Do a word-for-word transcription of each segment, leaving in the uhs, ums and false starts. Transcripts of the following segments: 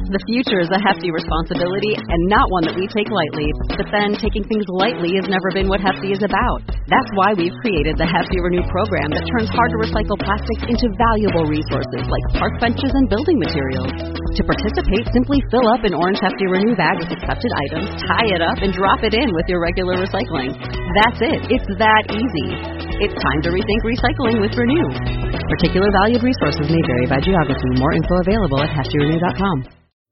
The future is a hefty responsibility and not one that we take lightly. But then, taking things lightly has never been what Hefty is about. That's why we've created the Hefty Renew program that turns hard-to-recycle plastics into valuable resources like park benches and building materials. To participate, simply fill up an orange Hefty Renew bag with accepted items, tie it up, and drop it in with your regular recycling. That's it. It's that easy. It's time to rethink recycling with Renew. Particular valued resources may vary by geography. More info available at hefty renew dot com.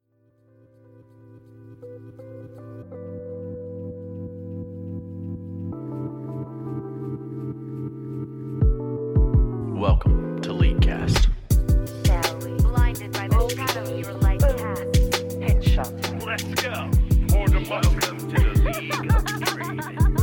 Welcome to Leaguecast. Blinded by the shadow your light casts. Headshot. Let's go. For the welcome to the League of Trade.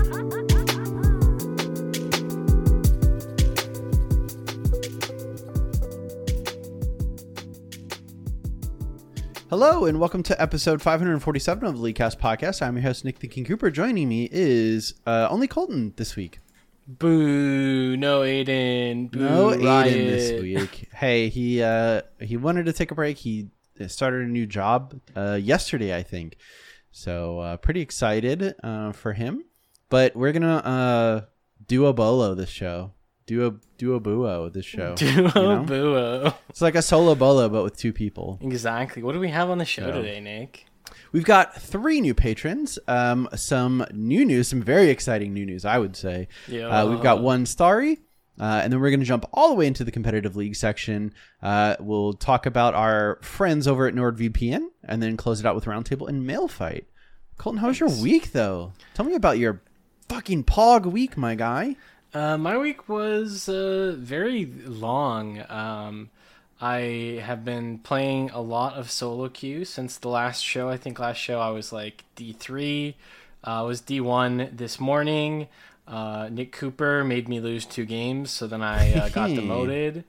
Hello and welcome to episode five hundred forty-seven of the Leaguecast podcast. I'm your host Nick the King Cooper. Joining me is uh, only Colton this week. Boo! No Aiden. Boo, No Aiden riot. this week. Hey, he uh, he wanted to take a break. He started a new job uh, yesterday, I think. So uh, pretty excited uh, for him. But we're gonna uh, do a bolo this show. Do a do a buo this show. Duo you know? Buo. It's like a solo bolo, but with two people. Exactly. What do we have on the show So. today, Nick? We've got three new patrons, um, some new news, some very exciting new news, I would say. Yeah. Uh, we've got one Starry, uh, and then we're going to jump all the way into the competitive league section. Uh, we'll talk about our friends over at NordVPN, and then close it out with Roundtable and Mail Fight. Colton, how was your week, though? Tell me about your fucking Pog week, my guy. Uh, my week was uh, very long. Um, I have been playing a lot of solo queue since the last show. I think last show I was like D three. Uh, I was D one this morning. Uh, Nick Cooper made me lose two games, so then I uh, got demoted.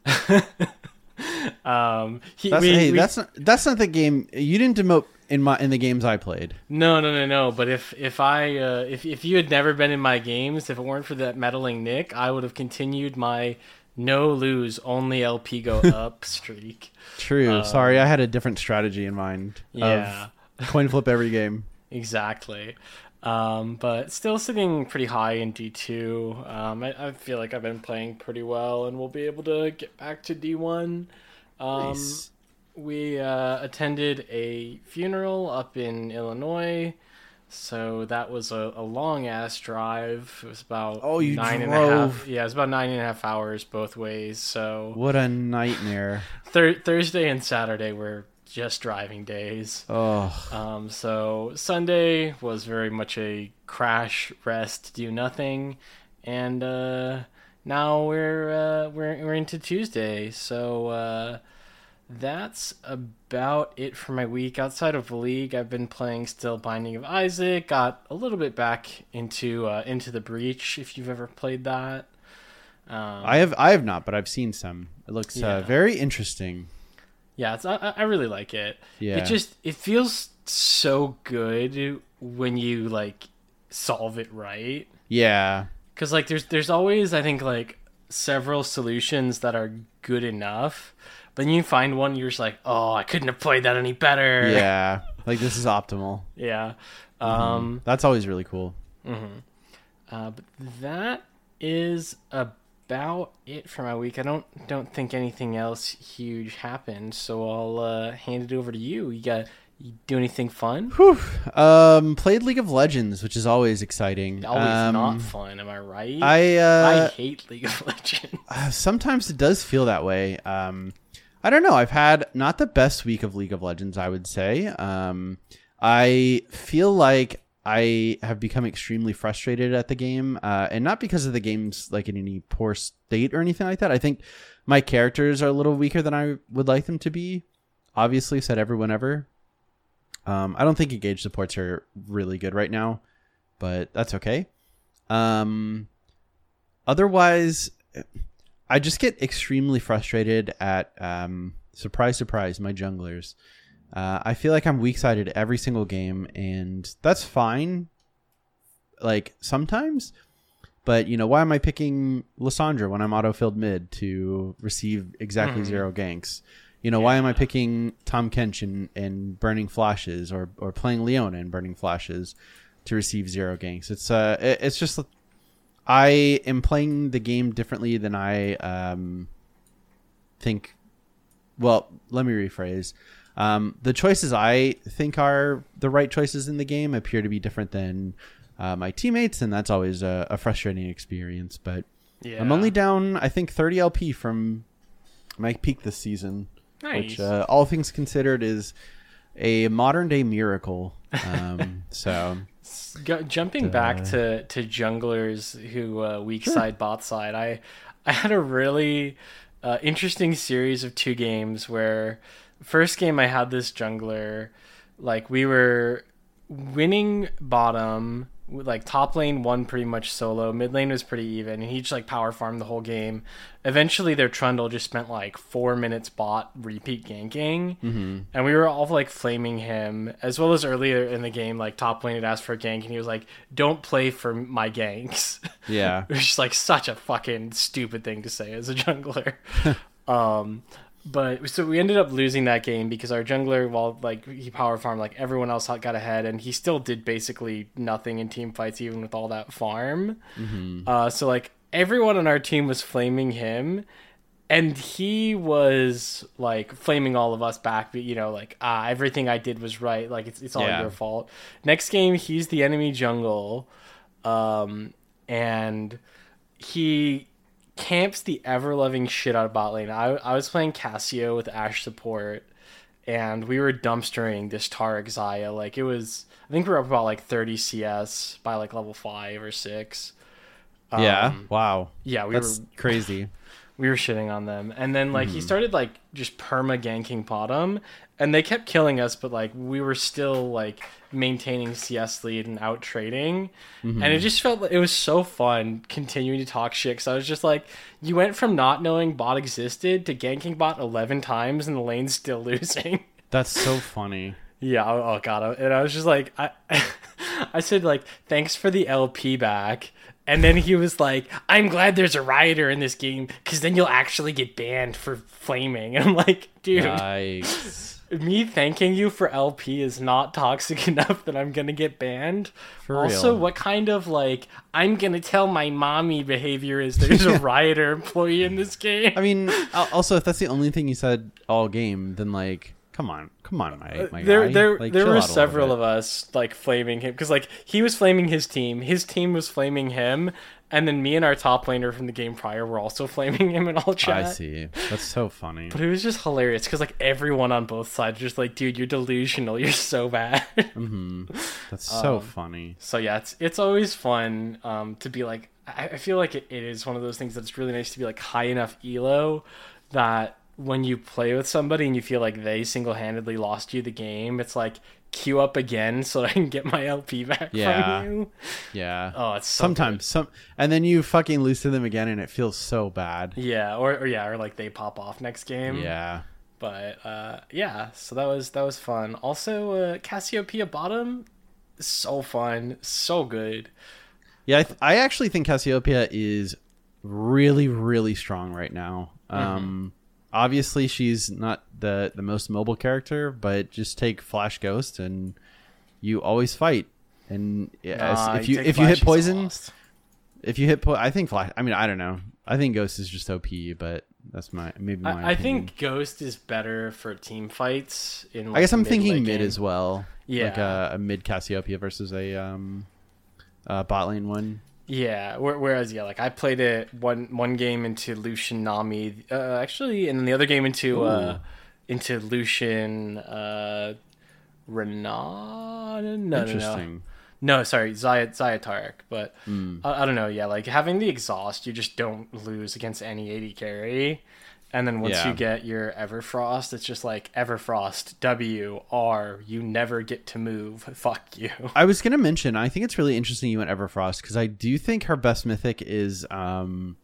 um, he, That's, we- hey, we- that's not, that's not the game. You didn't demote in my in the games I played. No, no, no, no. But if if I uh, if if you had never been in my games, if it weren't for that meddling Nick, I would have continued my no lose, only L P go up streak. True. Um, Sorry, I had a different strategy in mind. Yeah, Of coin flip every game. exactly. Um, but still sitting pretty high in D two. Um, I, I feel like I've been playing pretty well, and we'll be able to get back to D one. Um, Nice. We uh, attended a funeral up in Illinois, so that was a, a long ass drive. It was about Oh, you nine and a drove. half. Yeah, it was about nine and a half hours both ways. So What a nightmare. thir- Thursday and Saturday were just driving days. Oh, Um, so Sunday was very much a crash, rest, do nothing, and uh, now we're uh, we're we're into Tuesday. So. Uh, That's about it for my week. Outside of League, I've been playing still Binding of Isaac. Got a little bit back into uh, Into the Breach, if you've ever played that. Um, I have I have not, but I've seen some. It looks Yeah. uh, very interesting. yeah, it's, I, I really like it. Yeah. It just it feels so good when you like solve it right. Yeah, Because like there's there's always I think like several solutions that are good enough. But then you find one, you're just like, oh, I couldn't have played that any better. yeah. Like this is optimal. Yeah. Um, That's always really cool. uh, but that is about it for my week. I don't don't think anything else huge happened, so I'll uh, hand it over to you. You got you do anything fun? Whew. Um, played League of Legends, which is always exciting. Always um, not fun, am I right? I I uh, hate League of Legends. uh, sometimes it does feel that way. Um, I don't know. I've had not the best week of League of Legends, I would say. Um, I feel like I have become extremely frustrated at the game, uh, and not because of the game's like in any poor state or anything like that. I think my characters are a little weaker than I would like them to be. Obviously, said everyone ever. Um, I don't think engage supports are really good right now, but that's okay. Um, otherwise, I just get extremely frustrated at, um, surprise, surprise, my junglers. Uh, I feel like I'm weak-sided every single game, and that's fine, like, sometimes. But, you know, why am I picking Lissandra when I'm auto-filled mid to receive exactly Mhm. zero ganks? You know, why am I picking Tom Kench and, and Burning Flashes or, or playing Leona and Burning Flashes to receive zero ganks? It's uh, it, it's just I am playing the game differently than I um think. Well, let me rephrase. Um, the choices I think are the right choices in the game appear to be different than uh, my teammates, and that's always a, a frustrating experience. But Yeah. I'm only down, I think, thirty L P from my peak this season, Nice. which, uh, all things considered, is a modern day miracle. Um, so Go, jumping Uh, back to, to junglers who uh, weak side bot side, I I had a really uh, interesting series of two games where first game I had this jungler, like we were winning bottom, like top lane won pretty much solo, mid lane was pretty even, and he just like power farmed the whole game. Eventually their Trundle just spent like four minutes bot repeat ganking, mm-hmm. and we were all like flaming him, as well as earlier in the game, like top lane had asked for a gank and he was like, don't play for my ganks. yeah, It was just like such a fucking stupid thing to say as a jungler. um But so we ended up losing that game because our jungler, while like he power farmed, like everyone else got ahead, and he still did basically nothing in team fights, even with all that farm. Mm-hmm. Uh, so like everyone on our team was flaming him, and he was like flaming all of us back. But you know, like ah, everything I did was right. Like it's it's all Yeah. your fault. Next game, he's the enemy jungle, um, and he camps the ever-loving shit out of bot lane. I, I was playing Cassio with Ashe support, and we were dumpstering this Taric Xayah. Like, it was... I think we were up about, like, thirty C S by, like, level five or six. yeah. Um, Wow, Yeah, we that's were crazy. we were shitting on them. And then, like, Mm-hmm. he started, like, just perma-ganking bottom, and they kept killing us, but, like, we were still, like, maintaining C S lead and out-trading. Mm-hmm. And it just felt like it was so fun continuing to talk shit, because I was just like, you went from not knowing bot existed to ganking bot eleven times, and the lane's still losing. That's so funny. Yeah, oh, oh god, and I was just like, I, I said like, thanks for the L P back, and then he was like, I'm glad there's a rioter in this game, because then you'll actually get banned for flaming, and I'm like, dude, Yikes. me thanking you for L P is not toxic enough that I'm gonna get banned. For also, real. what kind of like, I'm gonna tell my mommy behavior is there's a rioter employee in this game? I mean, al- also, if that's the only thing you said all game, then like, come on, come on, my, my there guy. there Like, there chill were out a little several bit. of us like flaming him, because like he was flaming his team, his team was flaming him, and then me and our top laner from the game prior were also flaming him in all chat. I see. That's so funny. But it was just hilarious because like everyone on both sides was just like, dude, you're delusional, you're so bad. Mm-hmm. That's so Um, funny. So yeah, it's it's always fun um, to be like, I, I feel like it, it is one of those things that's really nice to be like high enough elo that when you play with somebody and you feel like they single-handedly lost you the game, it's like, queue up again so I can get my L P back Yeah. from you. Yeah. Oh, it's so Sometimes some, and then you fucking lose to them again, and it feels so bad. good. Yeah, or, or yeah, or like they pop off next game. Yeah. But uh, yeah, so that was that was fun. Also, uh, Cassiopeia bottom, so fun, so good. Yeah, I, th- I actually think Cassiopeia is really, really strong right now. Um, obviously, she's not the, the most mobile character, but just take Flash Ghost and you always fight. And yes, Nah, if you take if you Flash, hit he's poison, lost. if you hit po- I think Flash. I mean, I don't know. I think Ghost is just O P, but that's my maybe my. I, I opinion. think Ghost is better for team fights. In like, I guess I'm mid, thinking late mid game. as well. Yeah. like a, a mid Cassiopeia versus a um, uh, bot lane one. Yeah, whe- whereas yeah, like I played it one one game into Lucian Nami, uh, actually, and then the other game into uh, into Lucian uh, Renan. No, no, no, Interesting. no. Sorry, Zayat Zayataric. But Mm. I, I don't know. Yeah, like having the exhaust, you just don't lose against any A D carry. And then once Yeah. you get your Everfrost, it's just like Everfrost W R. You never get to move. Fuck you. I was gonna mention. I think it's really interesting you went Everfrost because I do think her best mythic is um,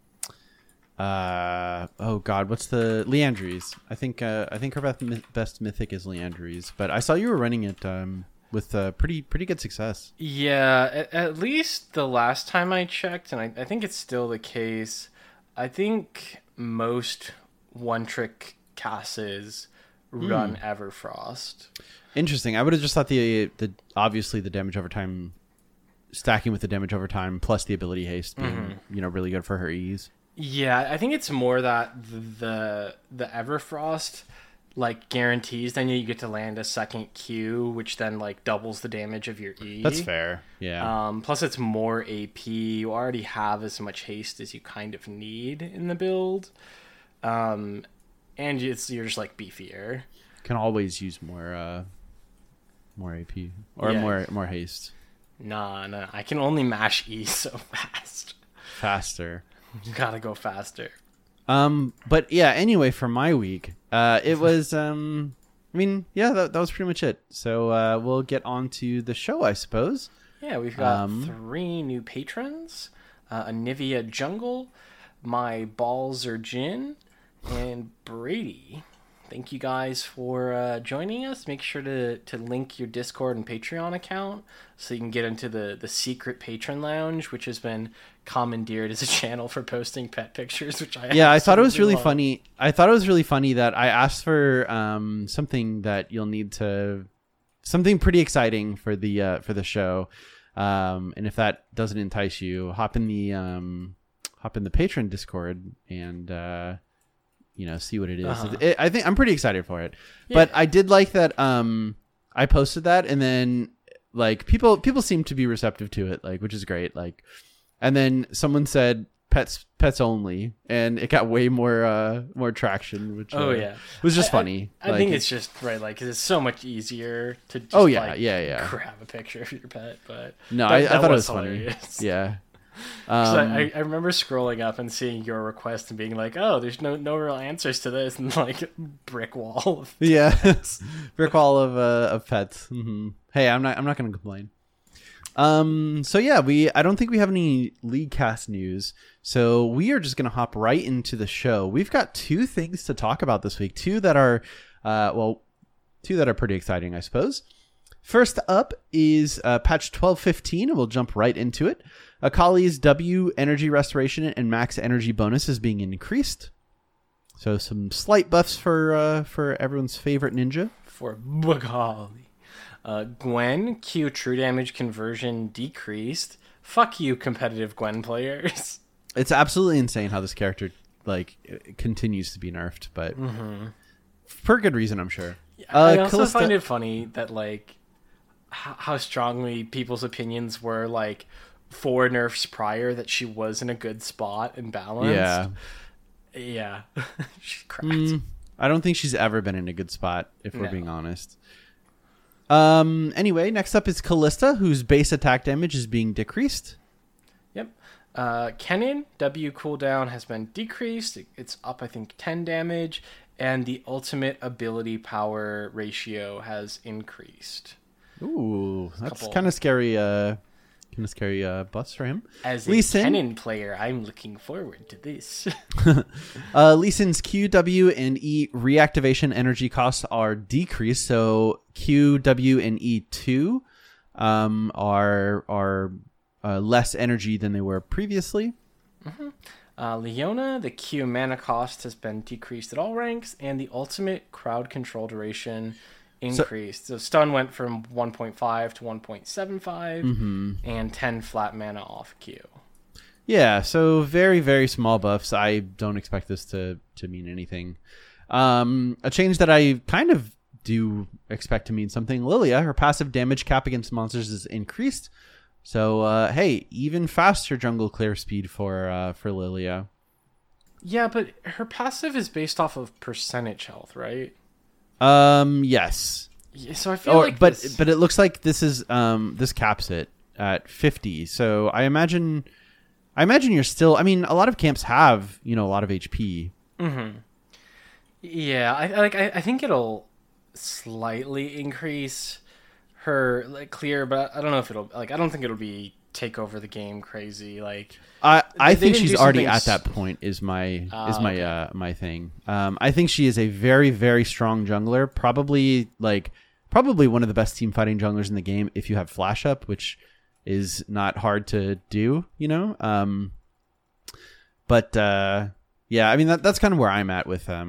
uh oh god, what's the Leandries? I think uh, I think her best myth- best mythic is Leandries. But I saw you were running it um with uh, pretty pretty good success. Yeah, at, at least the last time I checked, and I, I think it's still the case. I think most one trick casses run Everfrost. Interesting. I would have just thought the the obviously the damage over time, stacking with the damage over time plus the ability haste being Mm-hmm. you know really good for her ease. Yeah, I think it's more that the the Everfrost like guarantees then you get to land a second Q, which then like doubles the damage of your E. That's fair. Yeah. Um, plus, it's more A P. You already have as much haste as you kind of need in the build, um, and it's you're just like beefier. Can always use more uh, more A P or Yeah. more more haste. Nah, nah. I can only mash E so fast. Faster. You gotta go faster. Um, but yeah, anyway, for my week, uh, it was, um, I mean, yeah, that, that was pretty much it. So, uh, we'll get on to the show, I suppose. Yeah, we've got Um, three new patrons: uh, Anivia Jungle, My Balls Are Gin, and Brady. Thank you guys for uh, joining us. Make sure to, to link your Discord and Patreon account so you can get into the, the secret patron lounge, which has been commandeered as a channel for posting pet pictures, which I Yeah, I thought it was really absolutely love. funny. I thought it was really funny that I asked for, um, something that you'll need to, something pretty exciting for the, uh, for the show. Um, and if that doesn't entice you, hop in the, um, hop in the patron Discord and, uh, you know, see what it is. Uh-huh. It, I think I'm pretty excited for it. But Yeah. I did like that um I posted that and then like people people seem to be receptive to it, like, which is great. Like, and then someone said pets pets only, and it got way more uh more traction, which Oh, uh, yeah. was just I- I- funny. I, Like, think it's just right, like 'cause it's so much easier to just Oh, yeah, like, yeah, yeah. grab a picture of your pet. But no, that- I, I that thought it was was funny. hilarious. Yeah. 'Cause Um, I, I remember scrolling up and seeing your request and being like, "Oh, there's no no real answers to this," and like brick wall. of- Yeah, brick wall of uh, of pets. hmm Hey, I'm not I'm not gonna complain. Um. So yeah, we I don't think we have any League Cast news, so we are just gonna hop right into the show. We've got two things to talk about this week. Two that are, uh, well, two that are pretty exciting, I suppose. First up is uh, patch twelve fifteen, and we'll jump right into it. Akali's W energy restoration and max energy bonus is being increased. So some slight buffs for uh, for everyone's favorite ninja. for Bugali. Uh, Gwen Q true damage conversion decreased. Fuck you, competitive Gwen players. It's absolutely insane how this character like it continues to be nerfed, but for good reason, I'm sure. I Uh, also Callista- find it funny that like how, how strongly people's opinions were like four nerfs prior that she was in a good spot and balanced. Yeah. Yeah. She's cracked. Mm, I don't think she's ever been in a good spot, if we're No. being honest. Um. Anyway, next up is Callista, whose base attack damage is being decreased. Yep. Uh, Kennen, W cooldown has been decreased. It- It's up, I think, ten damage. And the ultimate ability power ratio has increased. Ooh, that's Couple- kind of scary. Uh, kind of scary. Uh, buffs for him. As a Lee Sin? Kennen player, I'm looking forward to this. Uh, Lee Sin's Q, W, and E reactivation energy costs are decreased. So Q, W, and E two um, are are uh, less energy than they were previously. Uh, Leona, the Q mana cost has been decreased at all ranks, and the ultimate crowd control duration increased. So, stun went from one point five to one point seven five, Mm-hmm. and ten flat mana off Q. Yeah, so very, very small buffs. I don't expect this to, to mean anything. Um, a change that I kind of do expect to mean something. Lilia, her passive damage cap against monsters is increased. So, uh, hey, even faster jungle clear speed for uh, for Lilia. Yeah, but her passive is based off of percentage health, right? Um, yes. Yeah, so I feel Or, like but this- but it looks like this is um this caps it at fifty. So I imagine I imagine you're still. I mean, a lot of camps have you know a lot of H P. Yeah, I like. I, I think it'll slightly increase her like clear, but I don't know if it'll like. I don't think it'll be take over the game crazy. Like, I I They think didn't she's do already something at that s- point. Is my is Ah, my okay. uh my thing. Um, I think she is a very very strong jungler. Probably like probably one of the best team fighting junglers in the game. If you have flash up, which is not hard to do, you know. Um, but uh, yeah, I mean that that's kind of where I'm at with um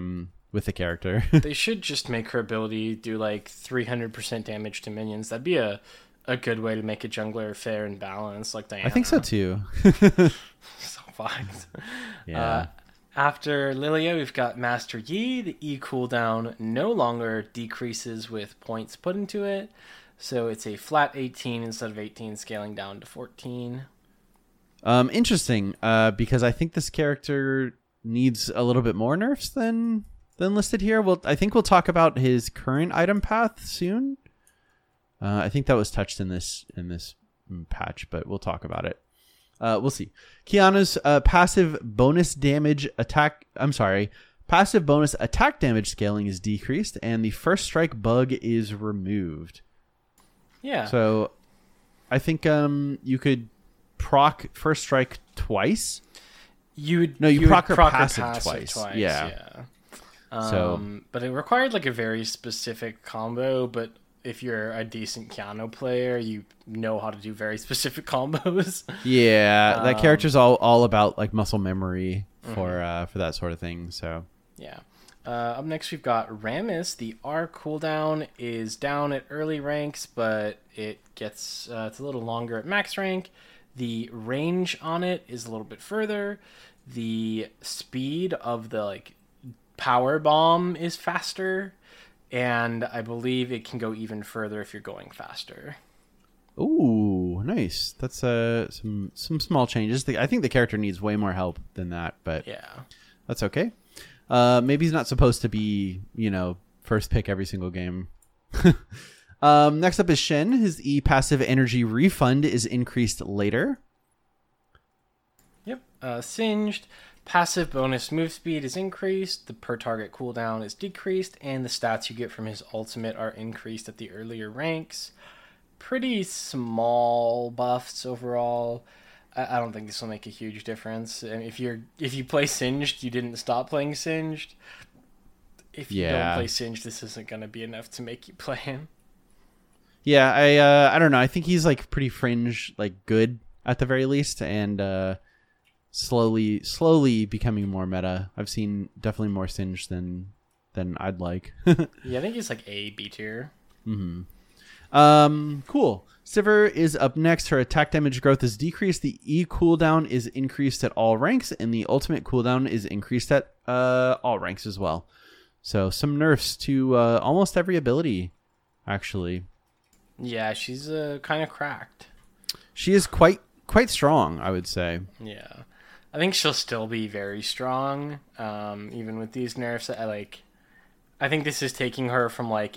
with the character. They should just make her ability do like three hundred percent damage to minions. That'd be a, a good way to make a jungler fair and balanced, like Diana. I think so too. So fucked. Yeah. Uh, after Lilia, we've got Master Yi. The E cooldown no longer decreases with points put into it. So it's a flat eighteen instead of eighteen, scaling down to fourteen. Um, interesting, uh, because I think this character needs a little bit more nerfs than than listed here. Well, I think we'll talk about his current item path soon. Uh, I think that was touched in this in this patch, but we'll talk about it. Uh, we'll see. Kiana's uh, passive bonus damage attack. I'm sorry. Passive bonus attack damage scaling is decreased, and the first strike bug is removed. Yeah. So, I think um you could proc first strike twice. You would No, you would proc her proc passive twice. Yeah. yeah. Um, So- but it required like a very specific combo. But if you're a decent Kiano player, you know how to do very specific combos. Yeah, that Um, character's all all about like muscle memory for uh for that sort of thing. So Yeah. Uh, up next, we've got Rammus. The R cooldown is down at early ranks, but it gets uh, it's a little longer at max rank. The range on it is a little bit further. The speed of the like power bomb is faster, and I believe it can go even further if you're going faster. ooh, nice. That's uh some some small changes. The, I think the character needs way more help than that, but Yeah. that's okay. Uh, maybe he's not supposed to be, you know, first pick every single game. um, next up is Shen. His E passive energy refund is increased later. Yep. Uh, Singed. Passive bonus move speed is increased. The per target cooldown is decreased, and the stats you get from his ultimate are increased at the earlier ranks. Pretty small buffs overall. I, I don't think this will make a huge difference. And if you're if you play Singed, you didn't stop playing Singed. If you Yeah. don't play Singed, this isn't going to be enough to make you play him. Yeah, I uh, I don't know. I think he's like pretty fringe, like good at the very least, and uh, slowly slowly becoming more meta. I've seen definitely more Singed than than I'd like. Yeah, I think he's like A, B tier. Um, cool. Sivir is up next. Her attack damage growth is decreased. The E cooldown is increased at all ranks, and the ultimate cooldown is increased at uh, all ranks as well. So some nerfs to uh, almost every ability, actually. Yeah, she's uh, kind of cracked. She is quite quite strong, I would say. Yeah, I think she'll still be very strong, um, even with these nerfs. I like. I think this is taking her from like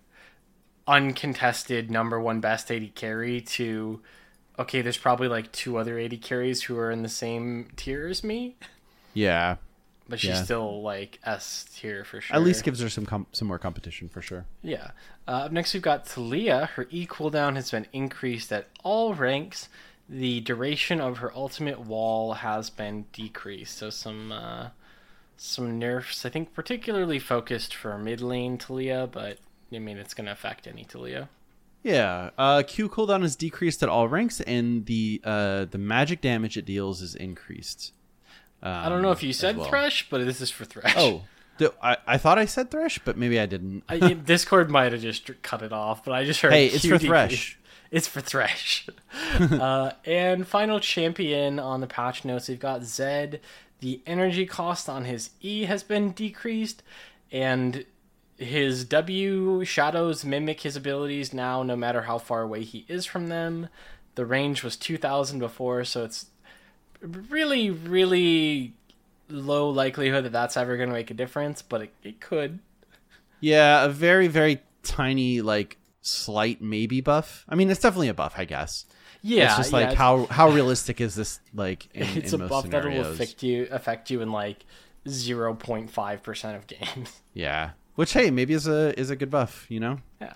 uncontested number one best A D carry to okay, there's probably like two other A D carries who are in the same tier as me, Yeah. but she's Yeah. still like S tier for sure. At least gives her some com- some more competition for sure. Yeah. Uh, up next, we've got Talia. Her E cooldown has been increased at all ranks. The duration of her ultimate wall has been decreased. So some uh, some nerfs, I think, particularly focused for mid lane Talia, but I mean, it's going to affect any Talia. Yeah. Uh, Q cooldown is decreased at all ranks, and the uh, the magic damage it deals is increased. Um, I don't know if you as said well. Thresh, but this is for Thresh. Oh, do- I I thought I said Thresh, but maybe I didn't. I, Discord might have just cut it off, but I just heard Hey, it's Q for Thresh. decrease. It's for Thresh. uh, and final champion on the patch notes, we've got Zed. The energy cost on his E has been decreased, and his W shadows mimic his abilities now, no matter how far away he is from them. The range was two thousand before, so it's really, really low likelihood that that's ever going to make a difference, but it, it could. Yeah, a very very tiny like slight maybe buff. I mean, it's definitely a buff, I guess. Yeah, It's just like yeah, how how realistic is this like in, it's in a most buff that will scenarios? affect you affect you in like zero point five percent of games. Yeah. Which hey, maybe is a is a good buff, you know? Yeah.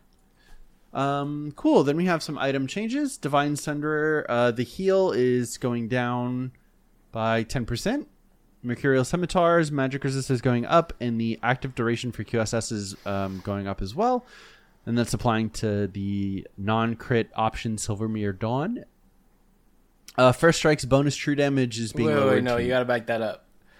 Um, cool. Then we have some item changes. Divine Sunderer, uh, the heal is going down by ten percent. Mercurial Scimitars, magic resist is going up, and the active duration for Q S S is um, going up as well. And that's applying to the non-crit option Silvermere Dawn. Uh, First Strike's bonus true damage is being Wait, wait, lowered wait, no, to- you gotta back that up.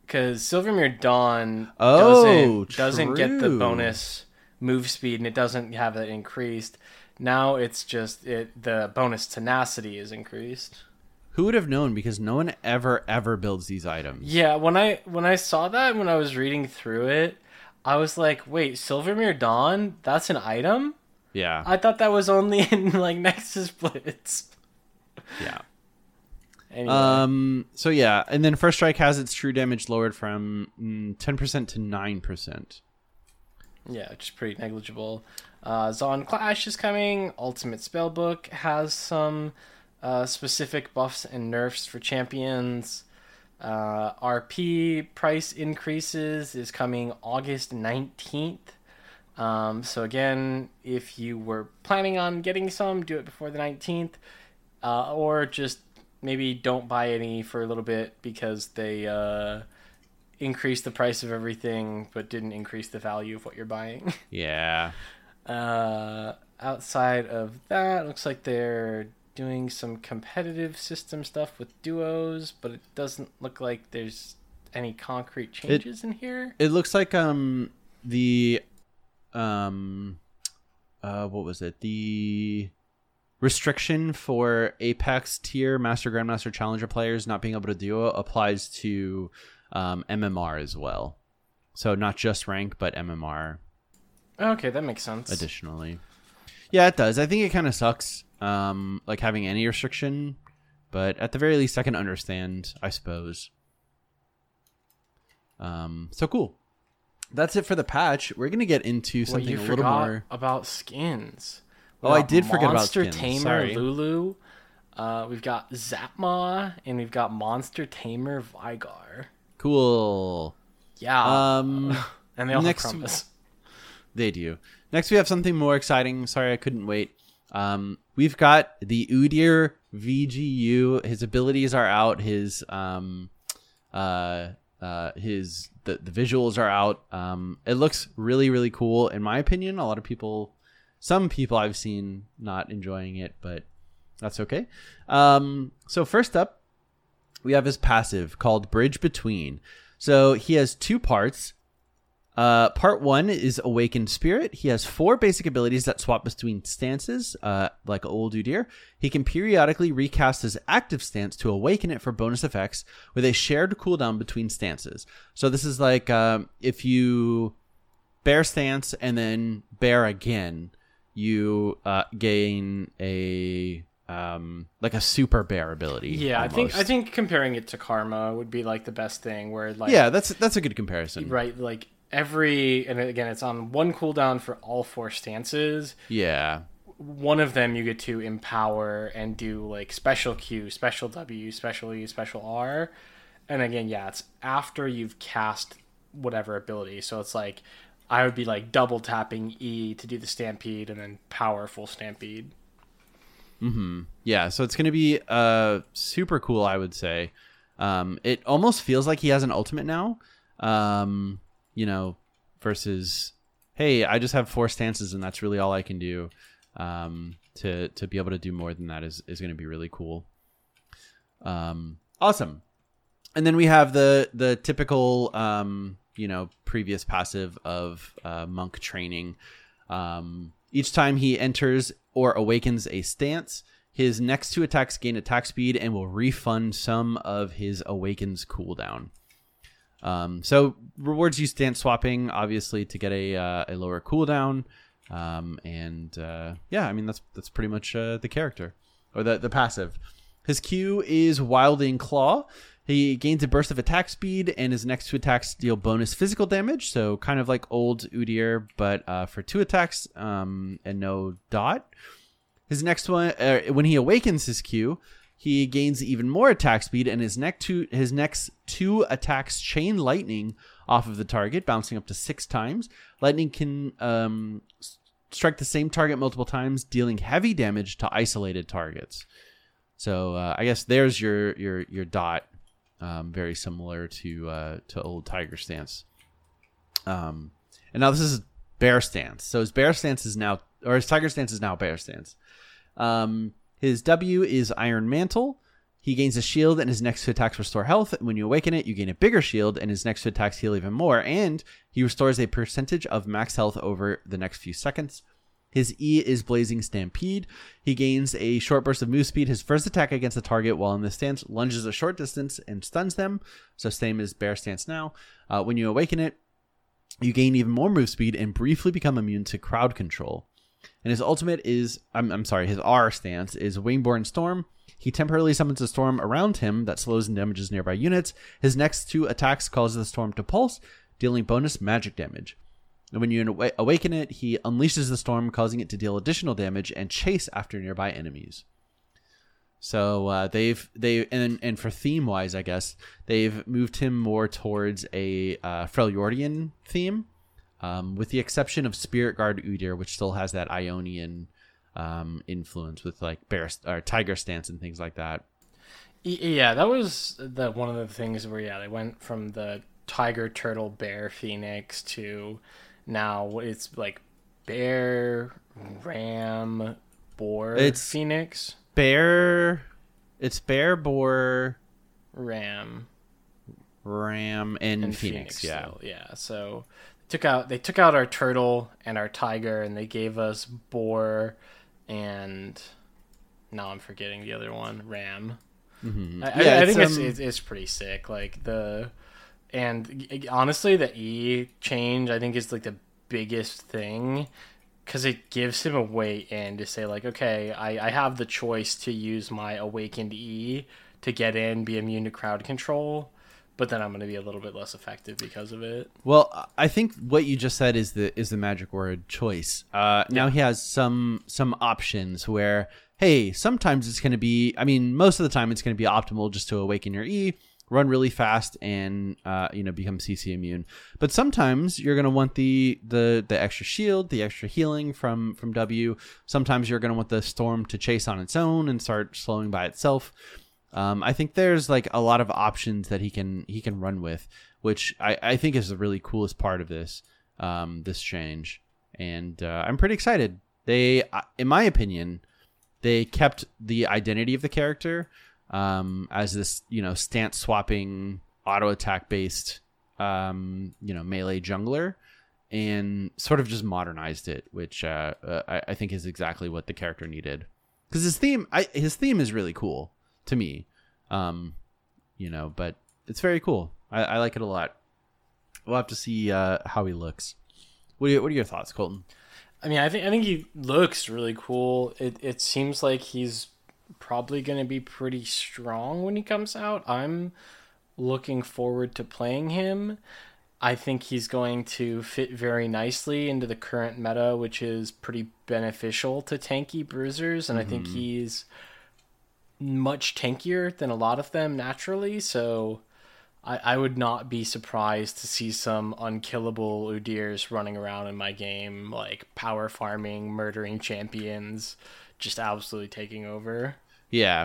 Because Silvermere Dawn Oh, doesn't, doesn't get the true. bonus move speed, and it doesn't have that increased. Now it's just it the bonus tenacity is increased. Who would have known? Because no one ever ever builds these items. Yeah, when I when I saw that when I was reading through it, I was like, wait, Silvermere Dawn? That's an item? Yeah. I thought that was only in like Nexus Blitz. Yeah. Anyway. Um. So yeah, and then First Strike has its true damage lowered from mm, ten percent to nine percent. Yeah, which is pretty negligible. Uh, Zon Clash is coming. Ultimate Spellbook has some uh, specific buffs and nerfs for champions. Uh, R P price increases is coming August nineteenth. Um, so again, if you were planning on getting some, do it before the nineteenth. Uh, or just maybe don't buy any for a little bit because they uh, increased the price of everything but didn't increase the value of what you're buying. Yeah. Uh, outside of that, looks like they're doing some competitive system stuff with duos, but it doesn't look like there's any concrete changes in here. It looks like um the um uh what was it? The restriction for Apex tier Master Grandmaster Challenger players not being able to duo applies to um, M M R as well. So not just rank, but M M R Okay, that makes sense. additionally. Yeah, it does. I think it kind of sucks, um, like having any restriction, but at the very least, I can understand, I suppose. Um, so cool. That's it for the patch. We're gonna get into What something you a little forgot more. about skins. We Oh, I got did forget about Monster skins. Tamer Sorry. Lulu. Uh, we've got Zapma, and we've got Monster Tamer Vigar. Cool. Yeah. Um, and they all next- have Chromas. They do. Next, we have something more exciting. Sorry, I couldn't wait. Um, we've got the Udyr V G U. His abilities are out. His um, uh, uh, his the, the visuals are out. Um, it looks really really cool in my opinion. A lot of people, some people I've seen not enjoying it, but that's okay. Um, so first up, we have his passive called Bridge Between. So he has two parts. Uh, part one is Awakened Spirit. He has four basic abilities that swap between stances, uh, like old Udyr. He can periodically recast his active stance to awaken it for bonus effects with a shared cooldown between stances. So this is like um, if you bear stance and then bear again, you uh, gain a um, like a super bear ability. Yeah, I think I almost. think comparing it to Karma would be like the best thing. Where like yeah, that's that's a good comparison. right, like every and again, it's on one cooldown for all four stances. Yeah. One of them you get to empower and do like special Q, special W, special E, special R, and again, yeah, it's after you've cast whatever ability. So it's like I would be like double tapping E to do the Stampede and then powerful Stampede. Mm-hmm. Yeah, so it's going to be uh, super cool, I would say. Um, it almost feels like he has an ultimate now, um, you know, versus, hey, I just have four stances and that's really all I can do. Um, to to be able to do more than that is, is going to be really cool. Um, awesome. And then we have the the typical, um, you know, previous passive of uh, Monk training. Um, each time he enters or awakens a stance, his next two attacks gain attack speed and will refund some of his awakens cooldown. Um, so rewards you stance swapping, obviously, to get a uh, a lower cooldown. Um, and uh, yeah, I mean that's that's pretty much uh, the character or the the passive. His Q is Wilding Claw. He gains a burst of attack speed, and his next two attacks deal bonus physical damage. So kind of like old Udyr, but uh, for two attacks um, and no dot. His next one, uh, when he awakens his Q, he gains even more attack speed, and his next two his next two attacks chain lightning off of the target, bouncing up to six times. Lightning can um, strike the same target multiple times, dealing heavy damage to isolated targets. So uh, I guess there's your your your dot. Um, very similar to uh, to old Tiger Stance. Um, and now this is Bear Stance. So his Bear Stance is now, or his Tiger Stance is now Bear Stance. Um, his W is Iron Mantle. He gains a shield, and his next two attacks restore health. When you awaken it, you gain a bigger shield, and his next two attacks heal even more. And he restores a percentage of max health over the next few seconds. His E is Blazing Stampede. He gains a short burst of move speed. His first attack against a target while in this stance lunges a short distance and stuns them. So same as Bear Stance now. Uh, when you awaken it, you gain even more move speed and briefly become immune to crowd control. And his ultimate is, I'm, I'm sorry, his R stance is Wingborne Storm. He temporarily summons a storm around him that slows and damages nearby units. His next two attacks cause the storm to pulse, dealing bonus magic damage. And when you awa- awaken it, he unleashes the storm, causing it to deal additional damage and chase after nearby enemies. So uh, they've they and and for theme wise, I guess they've moved him more towards a uh, Freljordian theme, um, with the exception of Spirit Guard Udyr, which still has that Ionian um influence with like bear or tiger stance and things like that. Yeah, that was the one of the things where yeah they went from the tiger, turtle, bear, phoenix to now it's like bear, ram, boar, It's phoenix, bear. It's bear, boar, ram, ram, and, and phoenix. phoenix. Yeah, Still. Yeah. So took out they took out our turtle and our tiger, and they gave us boar. And now I'm forgetting the other one, Ram. mm-hmm. I, yeah, I, I think um, it's, it's it's pretty sick. Like the, and honestly, the E change I think is like the biggest thing, because it gives him a way in to say like, okay, I, I have the choice to use my awakened E to get in, be immune to crowd control, but then I'm going to be a little bit less effective because of it. Well, I think what you just said is the is the magic word, choice. Uh, now Yeah. he has some some options where, hey, sometimes it's going to be, I mean, most of the time it's going to be optimal just to awaken your E, run really fast, and uh, you know, become C C immune. But sometimes you're going to want the the the extra shield, the extra healing from from W. Sometimes you're going to want the storm to chase on its own and start slowing by itself. Um, I think there's like a lot of options that he can he can run with, which I, I think is the really coolest part of this um, this change, and uh, I'm pretty excited. They, in my opinion, they kept the identity of the character um, as this you know stance swapping auto attack based um, you know melee jungler, and sort of just modernized it, which uh, uh, I, I think is exactly what the character needed. Because his theme, I, his theme is really cool to me, um, you know, but it's very cool. I, I like it a lot. We'll have to see uh, how he looks. What are, your, what are your thoughts, Colton? I mean, I think I think he looks really cool. It it seems like he's probably going to be pretty strong when he comes out. I'm looking forward to playing him. I think he's going to fit very nicely into the current meta, which is pretty beneficial to tanky bruisers, and mm-hmm. I think he's much tankier than a lot of them naturally, so I, I would not be surprised to see some unkillable Udyrs running around in my game, like power farming, murdering champions, just absolutely taking over. Yeah.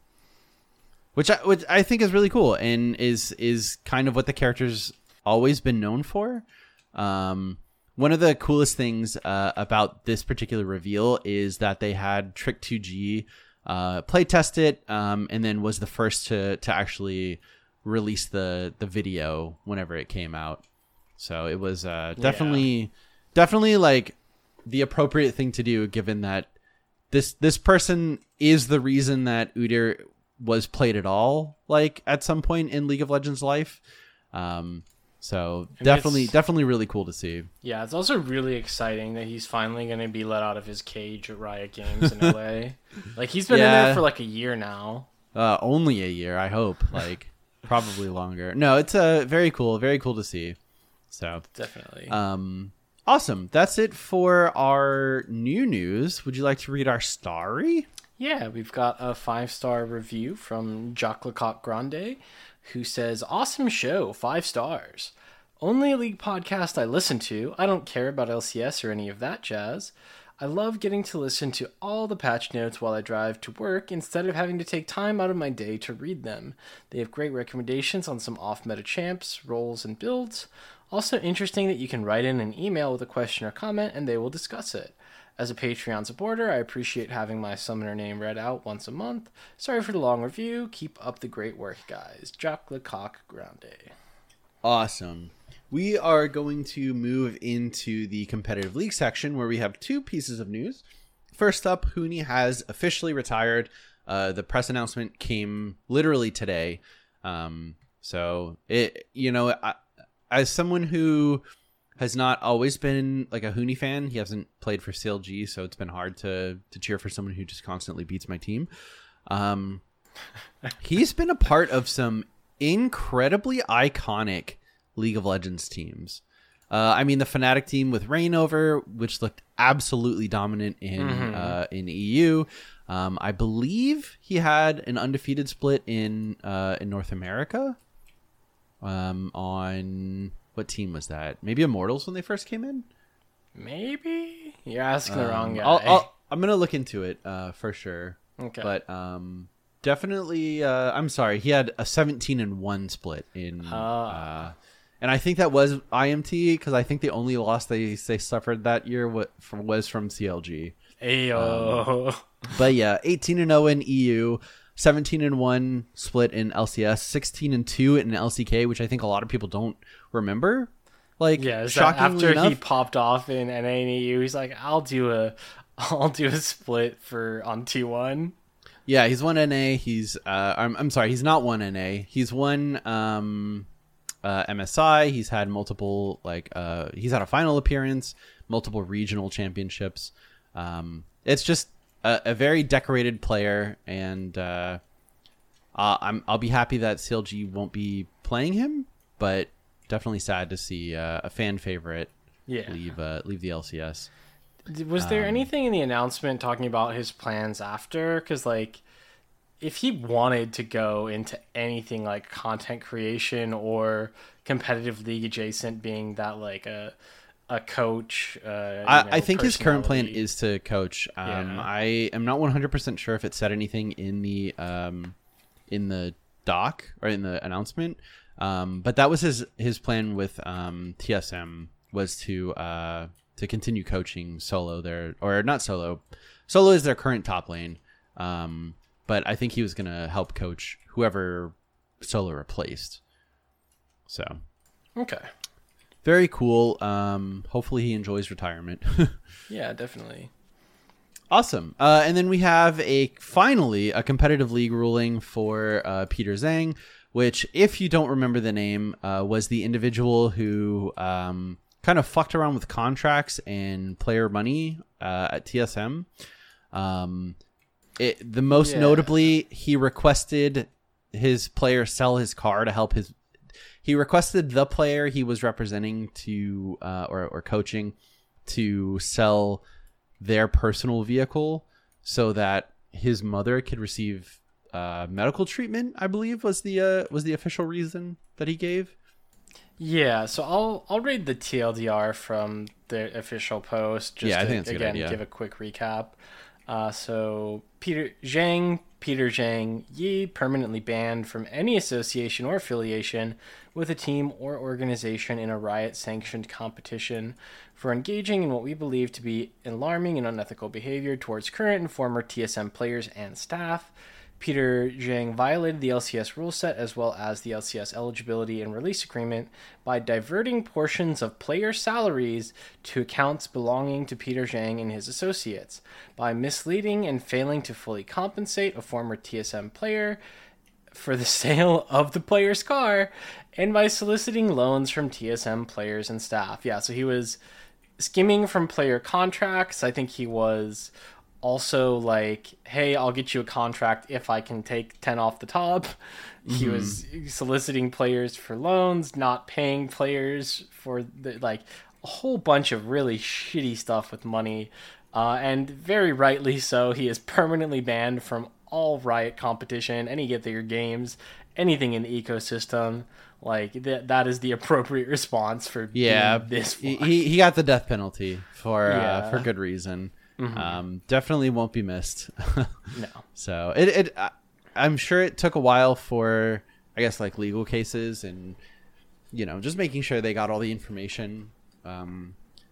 Which I, which I think is really cool, and is is kind of what the character's always been known for. Um, one of the coolest things uh, about this particular reveal is that they had Trick two G uh, play test it, um, and then was the first to to actually release the the video whenever it came out. So it was uh, definitely yeah. definitely like the appropriate thing to do, given that this this person is the reason that Udyr was played at all, like at some point in League of Legends life. Um, so and definitely, definitely really cool to see. Yeah, it's also really exciting that he's finally going to be let out of his cage at Riot Games in a way. Like he's been yeah. in there for like a year now. Uh, only a year, I hope. Like probably longer. No, it's uh, very cool, very cool to see. So definitely. Um, awesome. That's it for our new news. Would you like to read our story? Yeah, we've got a five-star review from Jacques Lecoq Grande, who says, awesome show, five stars. Only a League podcast I listen to. I don't care about L C S or any of that jazz. I love getting to listen to all the patch notes while I drive to work instead of having to take time out of my day to read them. They have great recommendations on some off-meta champs, roles, and builds. Also interesting that you can write in an email with a question or comment and they will discuss it. As a Patreon supporter, I appreciate having my summoner name read out once a month. Sorry for the long review. Keep up the great work, guys. Jacques Lecoq Grande. Awesome. We are going to move into the competitive league section where we have two pieces of news. First up, Huni has officially retired. Uh, the press announcement came literally today. Um, so, it you know, I, as someone who has not always been like a Huni fan, he hasn't played for C L G, so it's been hard to, to cheer for someone who just constantly beats my team. Um, he's been a part of some incredibly iconic League of Legends teams. Uh, I mean, the Fnatic team with Reignover, which looked absolutely dominant in mm-hmm. uh, in E U. Um, I believe he had an undefeated split in uh, in North America. Um, on what team was that? Maybe Immortals when they first came in. Maybe you're asking the um, wrong guy. I'll, I'll, I'm gonna look into it uh, for sure. Okay, but um, definitely. Uh, I'm sorry, he had a seventeen and one split in. Uh, uh, And I think that was I M T because I think the only loss they, they suffered that year was from, was from C L G. Ayo. Um, but yeah, eighteen and oh in E U, seventeen and one split in L C S, sixteen and two in L C K, which I think a lot of people don't remember. Like, yeah, is that shockingly after enough, he popped off in N A and E U, he's like, I'll do a, I'll do a split for on T one. Yeah, he's won N A. He's uh, I'm I'm sorry, he's not won N A. He's won um. Uh, M S I. He's had multiple like uh, he's had a final appearance, multiple regional championships. Um, it's just a, a very decorated player, and uh, uh, I'm I'll be happy that C L G won't be playing him, but definitely sad to see uh, a fan favorite yeah. leave uh, leave the L C S. Was there um, anything in the announcement talking about his plans after? Because like, if he wanted to go into anything like content creation or competitive league adjacent, being that like a a coach, uh, I, know, I think his current plan personality. is to coach. Um, Yeah. I am not one hundred percent sure if it said anything in the um, in the doc or in the announcement, um, but that was his his plan with um, T S M was to uh, to continue coaching solo there, or not solo. Solo is their current top lane. Um, But I think he was going to help coach whoever Solo replaced. So. Okay. Very cool. Um, hopefully he enjoys retirement. Yeah, definitely. Awesome. Uh, and then we have a finally a competitive league ruling for uh, Peter Zhang, which, if you don't remember the name, uh, was the individual who um, kind of fucked around with contracts and player money uh, at T S M. Um It, the most Yeah. notably, he requested his player sell his car to help his. He requested the player he was representing to uh, or or coaching to sell their personal vehicle so that his mother could receive uh, medical treatment. I believe was the uh, was the official reason that he gave. Yeah, so I'll I'll read the T L D R from the official post. Just Yeah, I to, think it's a good again idea. give a quick recap. Uh, so Peter Zhang, Peter Zhang Yi, permanently banned from any association or affiliation with a team or organization in a Riot-sanctioned competition for engaging in what we believe to be alarming and unethical behavior towards current and former T S M players and staff. Peter Zhang violated the L C S rule set as well as the L C S eligibility and release agreement by diverting portions of player salaries to accounts belonging to Peter Zhang and his associates, by misleading and failing to fully compensate a former T S M player for the sale of the player's car, and by soliciting loans from T S M players and staff. Yeah, so he was skimming from player contracts. I think he was also like, hey, I'll get you a contract if I can take ten off the top. Mm-hmm. He was soliciting players for loans, not paying players for the, like a whole bunch of really shitty stuff with money. Uh, and very rightly so, he is permanently banned from all Riot competition, any Get There games, anything in the ecosystem. Like that, that is the appropriate response for Yeah, being this. he he he got the death penalty for Yeah. uh, for good reason. Mm-hmm. Um, definitely won't be missed. No. So it it I- I'm sure it took a while for, I guess, like legal cases and, you know, just making sure they got all the information. Um,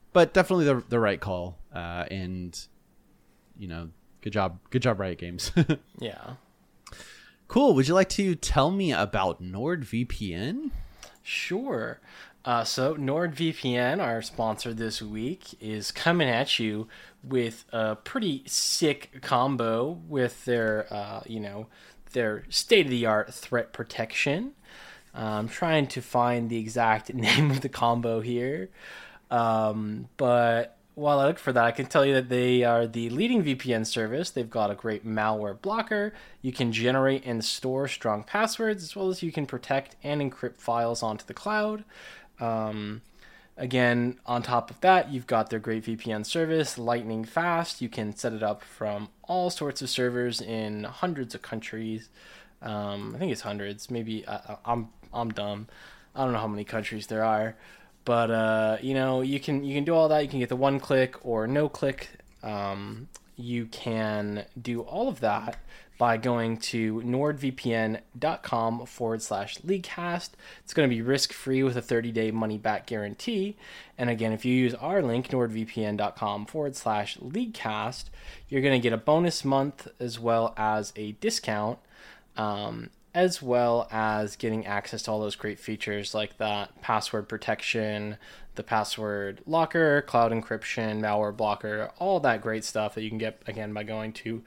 but definitely the the right call. Uh, and you know, good job, good job, Riot Games. Yeah. Cool. Would you like to tell me about NordVPN? Sure. Uh, so NordVPN, our sponsor this week, is coming at you with a pretty sick combo with their, uh, you know, their state-of-the-art threat protection. Uh, I'm trying to find the exact name of the combo here, um, but while I look for that, I can tell you that they are the leading V P N service. They've got a great malware blocker. You can generate and store strong passwords, as well as you can protect and encrypt files onto the cloud. Um, again, on top of that, you've got their great V P N service, lightning fast. You can set it up from all sorts of servers in hundreds of countries. Um, I think it's hundreds. Maybe I, I'm I'm dumb. I don't know how many countries there are. But, uh, you know, you can you can do all that. You can get the one-click or no-click. Um, you can do all of that by going to nordvpn.com forward slash leaguecast. It's going to be risk-free with a thirty-day money-back guarantee. And again, if you use our link, nordvpn.com forward slash leaguecast, you're going to get a bonus month as well as a discount. Um, as well as getting access to all those great features like that password protection, the password locker, cloud encryption, malware blocker, all that great stuff that you can get, again, by going to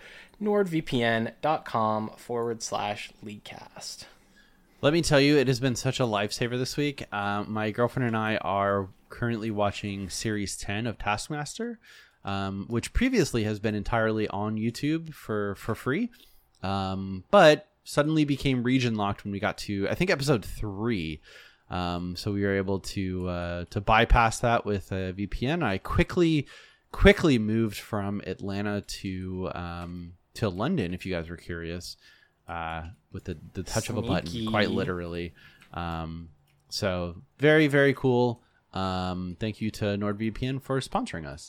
nordvpn.com forward slash leaguecast. Let me tell you, it has been such a lifesaver this week. Uh, my girlfriend and I are currently watching Series ten of Taskmaster, um, which previously has been entirely on YouTube for, for free. Um, but suddenly became region locked when we got to, I think, episode three. Um, so we were able to uh, to bypass that with a V P N. I quickly quickly moved from Atlanta to um, to London, if you guys were curious, uh, with the, the touch Sneaky. of a button, quite literally. Um, so very, very cool. Um, thank you to NordVPN for sponsoring us.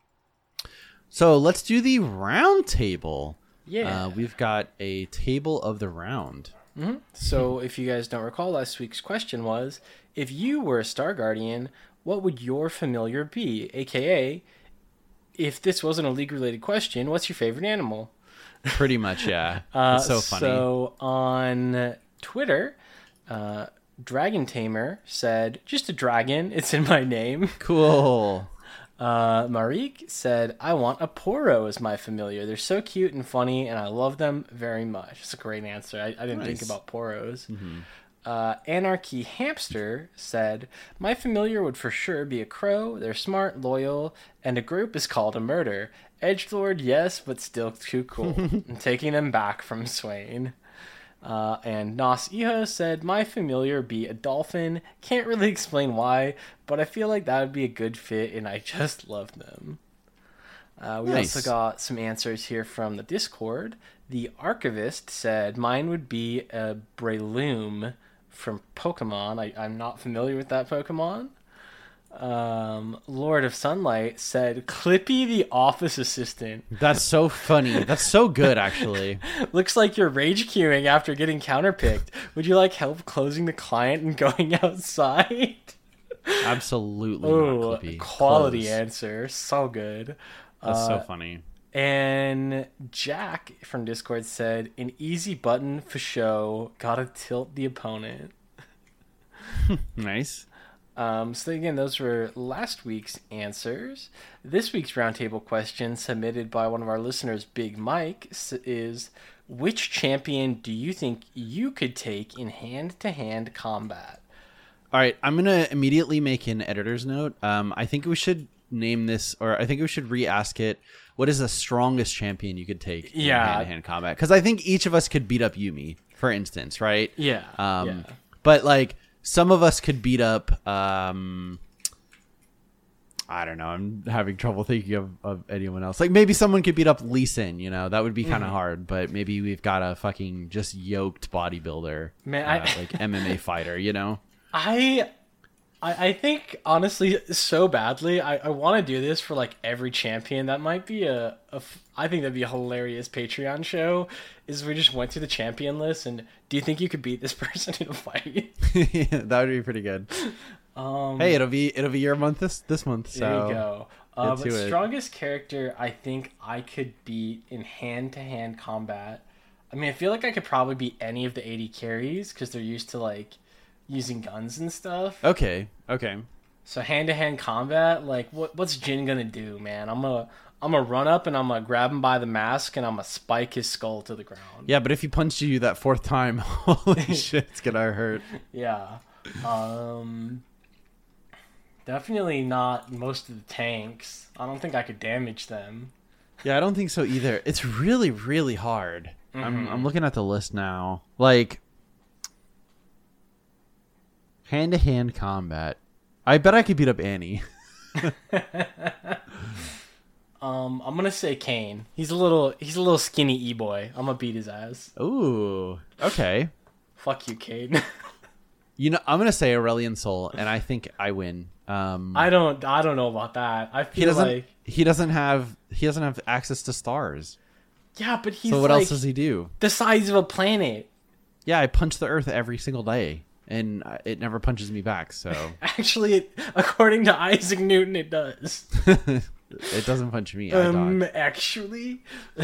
So let's do the round table. Yeah. Uh, we've got a table of the round. Mm-hmm. So if you guys don't recall, last week's question was, if you were a Star Guardian, what would your familiar be? A K A, if this wasn't a league-related question, what's your favorite animal? Pretty much, yeah. Uh, It's so funny. So on Twitter, uh, Dragon Tamer said, just a dragon. It's in my name. Cool. Uh, Marique said, I want a Poro as my familiar. They're so cute and funny, and I love them very much. It's a great answer. I, I didn't Nice. think about Poros. Mm-hmm. Uh, Anarchy Hamster said, my familiar would for sure be a crow. They're smart, loyal, and a group is called a murder. Edgelord, yes, but still too cool. I'm taking them back from Swain. Uh, and Nos Iho said, my familiar be a dolphin. Can't really explain why, but I feel like that would be a good fit, and I just love them. Uh, we Nice. also got some answers here from the Discord. The Archivist said, mine would be a Breloom from Pokemon. I, I'm not familiar with that Pokemon. Um, Lord of Sunlight said, Clippy the office assistant. That's so funny. That's so good, actually. Looks like you're rage queuing after getting counterpicked. Would you like help closing the client and going outside? Absolutely Oh, not Clippy. quality Close. answer. So good. That's so Uh, funny. And Jack from Discord said, an easy button for show. Gotta tilt the opponent. Nice. Um, so again, those were last week's answers. This week's roundtable question, submitted by one of our listeners, Big Mike, s- is, which champion do you think you could take in hand-to-hand combat? All right, I'm gonna immediately make an editor's note. Um, I think we should name this, or I think we should re-ask it. What is the strongest champion you could take in Yeah. hand-to-hand combat? Because I think each of us could beat up Yumi, for instance, right? Yeah, Um, yeah. But like some of us could beat up. Um, I don't know. I'm having trouble thinking of, of anyone else. Like maybe someone could beat up Lee Sin. You know, that would be kind of Mhm. hard. But maybe we've got a fucking just yoked bodybuilder, Man, uh, I- like M M A fighter. You know. I, I, I think honestly, so badly, I, I want to do this for like every champion. That might be a, a f- I think that'd be a hilarious Patreon show. Is we just went through the champion list and do you think you could beat this person in a fight? Yeah, that would be pretty good. Um, Hey, it'll be it'll be your month this this month. So there you go. Uh, get but to it. strongest character, I think I could beat in hand-to-hand combat. I mean, I feel like I could probably beat any of the A D carries because they're used to like using guns and stuff. Okay, okay. So hand-to-hand combat, like what what's Jin gonna do, man? I'm gonna I'm gonna run up and I'm gonna grab him by the mask and I'm gonna spike his skull to the ground. Yeah, but if he punched you that fourth time, holy shit, it's gonna hurt. Yeah. Um. Definitely not most of the tanks. I don't think I could damage them. Yeah, I don't think so either. It's really, really hard. Mm-hmm. I'm I'm looking at the list now. Like hand to hand combat. I bet I could beat up Annie. Um, I'm gonna say Kane. He's a little he's a little skinny e-boy. I'm gonna beat his ass. Ooh. Okay. Fuck you, Kane. You know, I'm gonna say Aurelion Sol, and I think I win. Um, I don't I don't know about that. I he feel doesn't. like He doesn't have. He doesn't have access to stars. yeah, but he's So what like else does he do? the size of a planet. Yeah, I punch the Earth every single day, and uh, it never punches me back. So Actually, it, according to Isaac Newton, it does. it doesn't punch me. I Um, dodge. actually,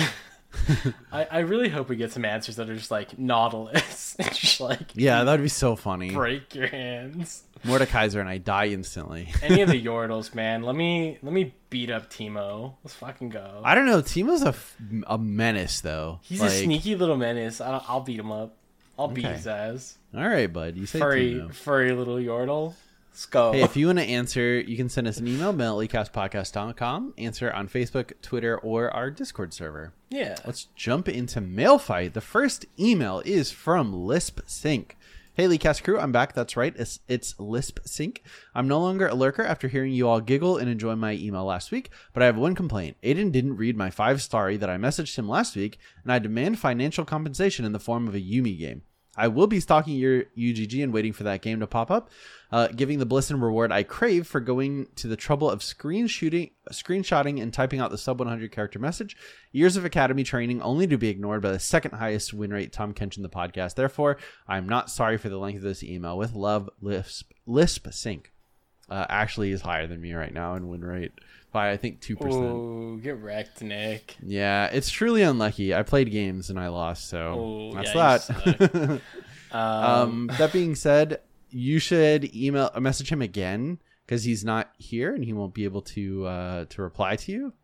I I really hope we get some answers that are just like Nautilus, and just like Yeah, that would be so funny. break your hands. Mordekaiser and I die instantly. Any of the Yordles, man. Let me let me beat up Teemo. Let's fucking go. I don't know. Teemo's a, f- a menace, though. He's Like, a sneaky little menace. I'll, I'll beat him up. I'll beat Okay. his ass. All right, bud. You say Furry, Teemo. furry little Yordle. Let's go. Hey, if you want to answer, you can send us an email, mail at lecast podcast dot com, answer on Facebook, Twitter, or our Discord server. yeah. Let's jump into mail fight. The first email is from Lisp Sync. Hey, Leecast crew, I'm back. That's right. It's, it's Lisp Sync. I'm no longer a lurker after hearing you all giggle and enjoy my email last week, but I have one complaint. Aiden didn't read my five-starry that I messaged him last week, and I demand financial compensation in the form of a Yumi game. I will be stalking your U G G and waiting for that game to pop up, uh, giving the bliss and reward I crave for going to the trouble of screen shooting, screenshotting and typing out the sub one hundred character message. Years of academy training only to be ignored by the second highest win rate Tom Kenshin the podcast. Therefore, I'm not sorry for the length of this email. With love, Lisp, Lisp Sync. Uh, Ashley is higher than me right now in win rate by I think two percent. Ooh, get wrecked, Nick. Yeah, it's truly unlucky. I played games and I lost, so Ooh, that's yeah, you that. Um, um, that being said, you should email or message him again because he's not here and he won't be able to uh, to reply to you.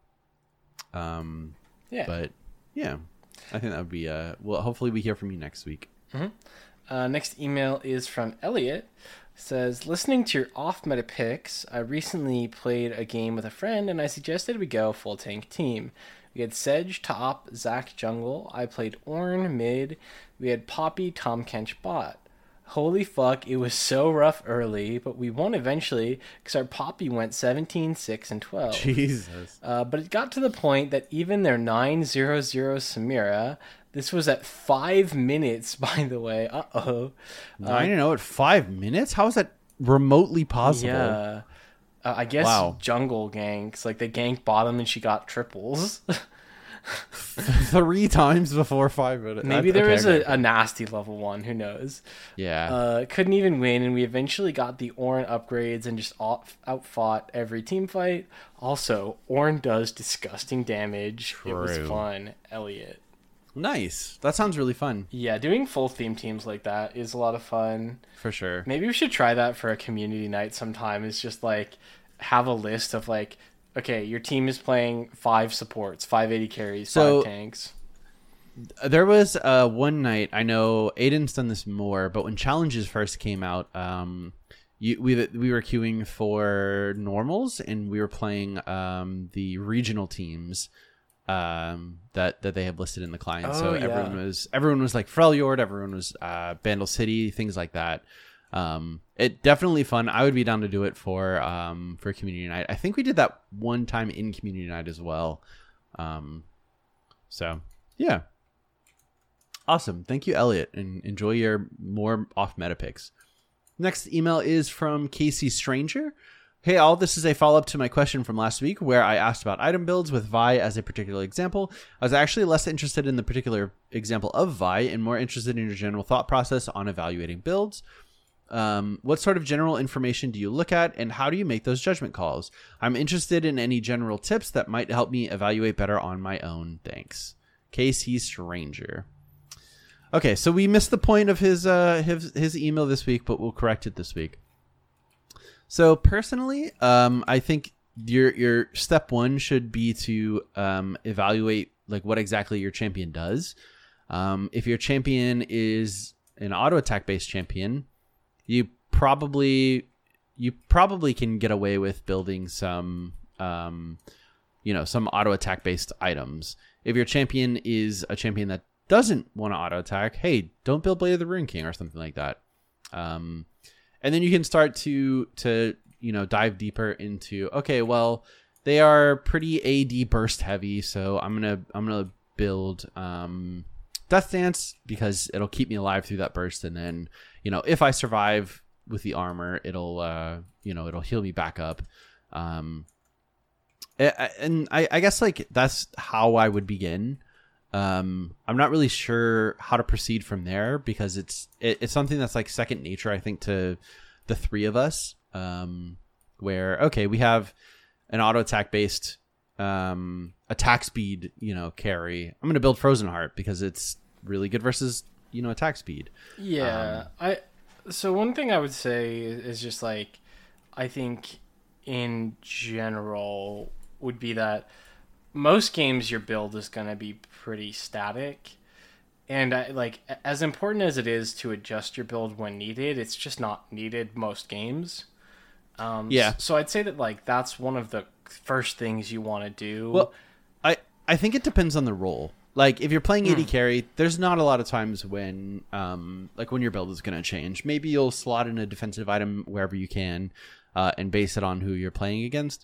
Um, yeah. but yeah, I think that would be uh. Well, hopefully we hear from you next week. Uh, next email is from Elliot. Says, listening to your off-meta picks, I recently played a game with a friend and I suggested we go full tank team. We had Sedge top, Zac jungle. I played Ornn mid. We had Poppy, Tom Kench bot. Holy fuck, it was so rough early, but we won eventually because our Poppy went seventeen, six, and twelve. Jesus. Uh, but it got to the point that even their nine hundred Samira, this was at five minutes, by the way. Uh-oh. I don't know. At five minutes, how is that remotely possible? Yeah. Uh, I guess Wow. jungle ganks. Like, they ganked bottom and she got triples. Three times before five minutes. Maybe That's- there okay, was okay, a, a nasty level one. Who knows? Yeah. Uh, couldn't even win, and we eventually got the Ornn upgrades and just out outfought every team fight. Also, Ornn does disgusting damage. It was True. fun. Elliot. Nice. That sounds really fun. Yeah, doing full theme teams like that is a lot of fun. For sure. Maybe we should try that for a community night sometime. It's just like have a list of like, okay, your team is playing five supports, five eighty carries, So- five tanks. There was uh, one night, I know Aiden's done this more, but when challenges first came out, um, you, we we were queuing for normals and we were playing um, the regional teams um, that that they have listed in the client. so Oh, yeah. everyone was everyone was like Freljord, everyone was uh, Bandle City, things like that. Um, it definitely fun. I would be down to do it for um, for community night. I think we did that one time in community night as well. Um, so yeah. Awesome. Thank you, Elliot, and enjoy your more off-meta picks. Next email is from Casey Stranger. Hey all, this is a follow-up to my question from last week where I asked about item builds with Vi as a particular example. I was actually less interested in the particular example of Vi and more interested in your general thought process on evaluating builds. Um, what sort of general information do you look at, and how do you make those judgment calls? I'm interested in any general tips that might help me evaluate better on my own. Thanks. K C Stranger. Okay, so we missed the point of his uh his his email this week, but we'll correct it this week. So personally, um, I think your your step one should be to um evaluate like what exactly your champion does. Um, if your champion is an auto attack based champion, you probably you probably can get away with building some um you know some auto attack based items. If your champion is a champion that doesn't want to auto attack, hey, don't build Blade of the Ruin King or something like that. Um, and then you can start to to you know dive deeper into, okay, well, they are pretty A D burst heavy, so I'm gonna I'm gonna build um, Death Dance because it'll keep me alive through that burst, and then you know if I survive with the armor, it'll uh, you know it'll heal me back up. Um, and I, I guess like that's how I would begin. Um, I'm not really sure how to proceed from there because it's it, it's something that's like second nature, I think, to the three of us. Um, where okay, we have an auto attack based um, attack speed, you know, carry. I'm gonna build Frozen Heart because it's really good versus you know attack speed. Yeah, um, I. So one thing I would say is just like, I think in general would be that most games your build is going to be pretty static, and I, like as important as it is to adjust your build when needed, it's just not needed most games. Um, yeah. So I'd say that like that's one of the first things you want to do. Well, I I think it depends on the role. Like if you're playing A D Hmm. carry, there's not a lot of times when um like when your build is going to change. Maybe you'll slot in a defensive item wherever you can, uh, and base it on who you're playing against.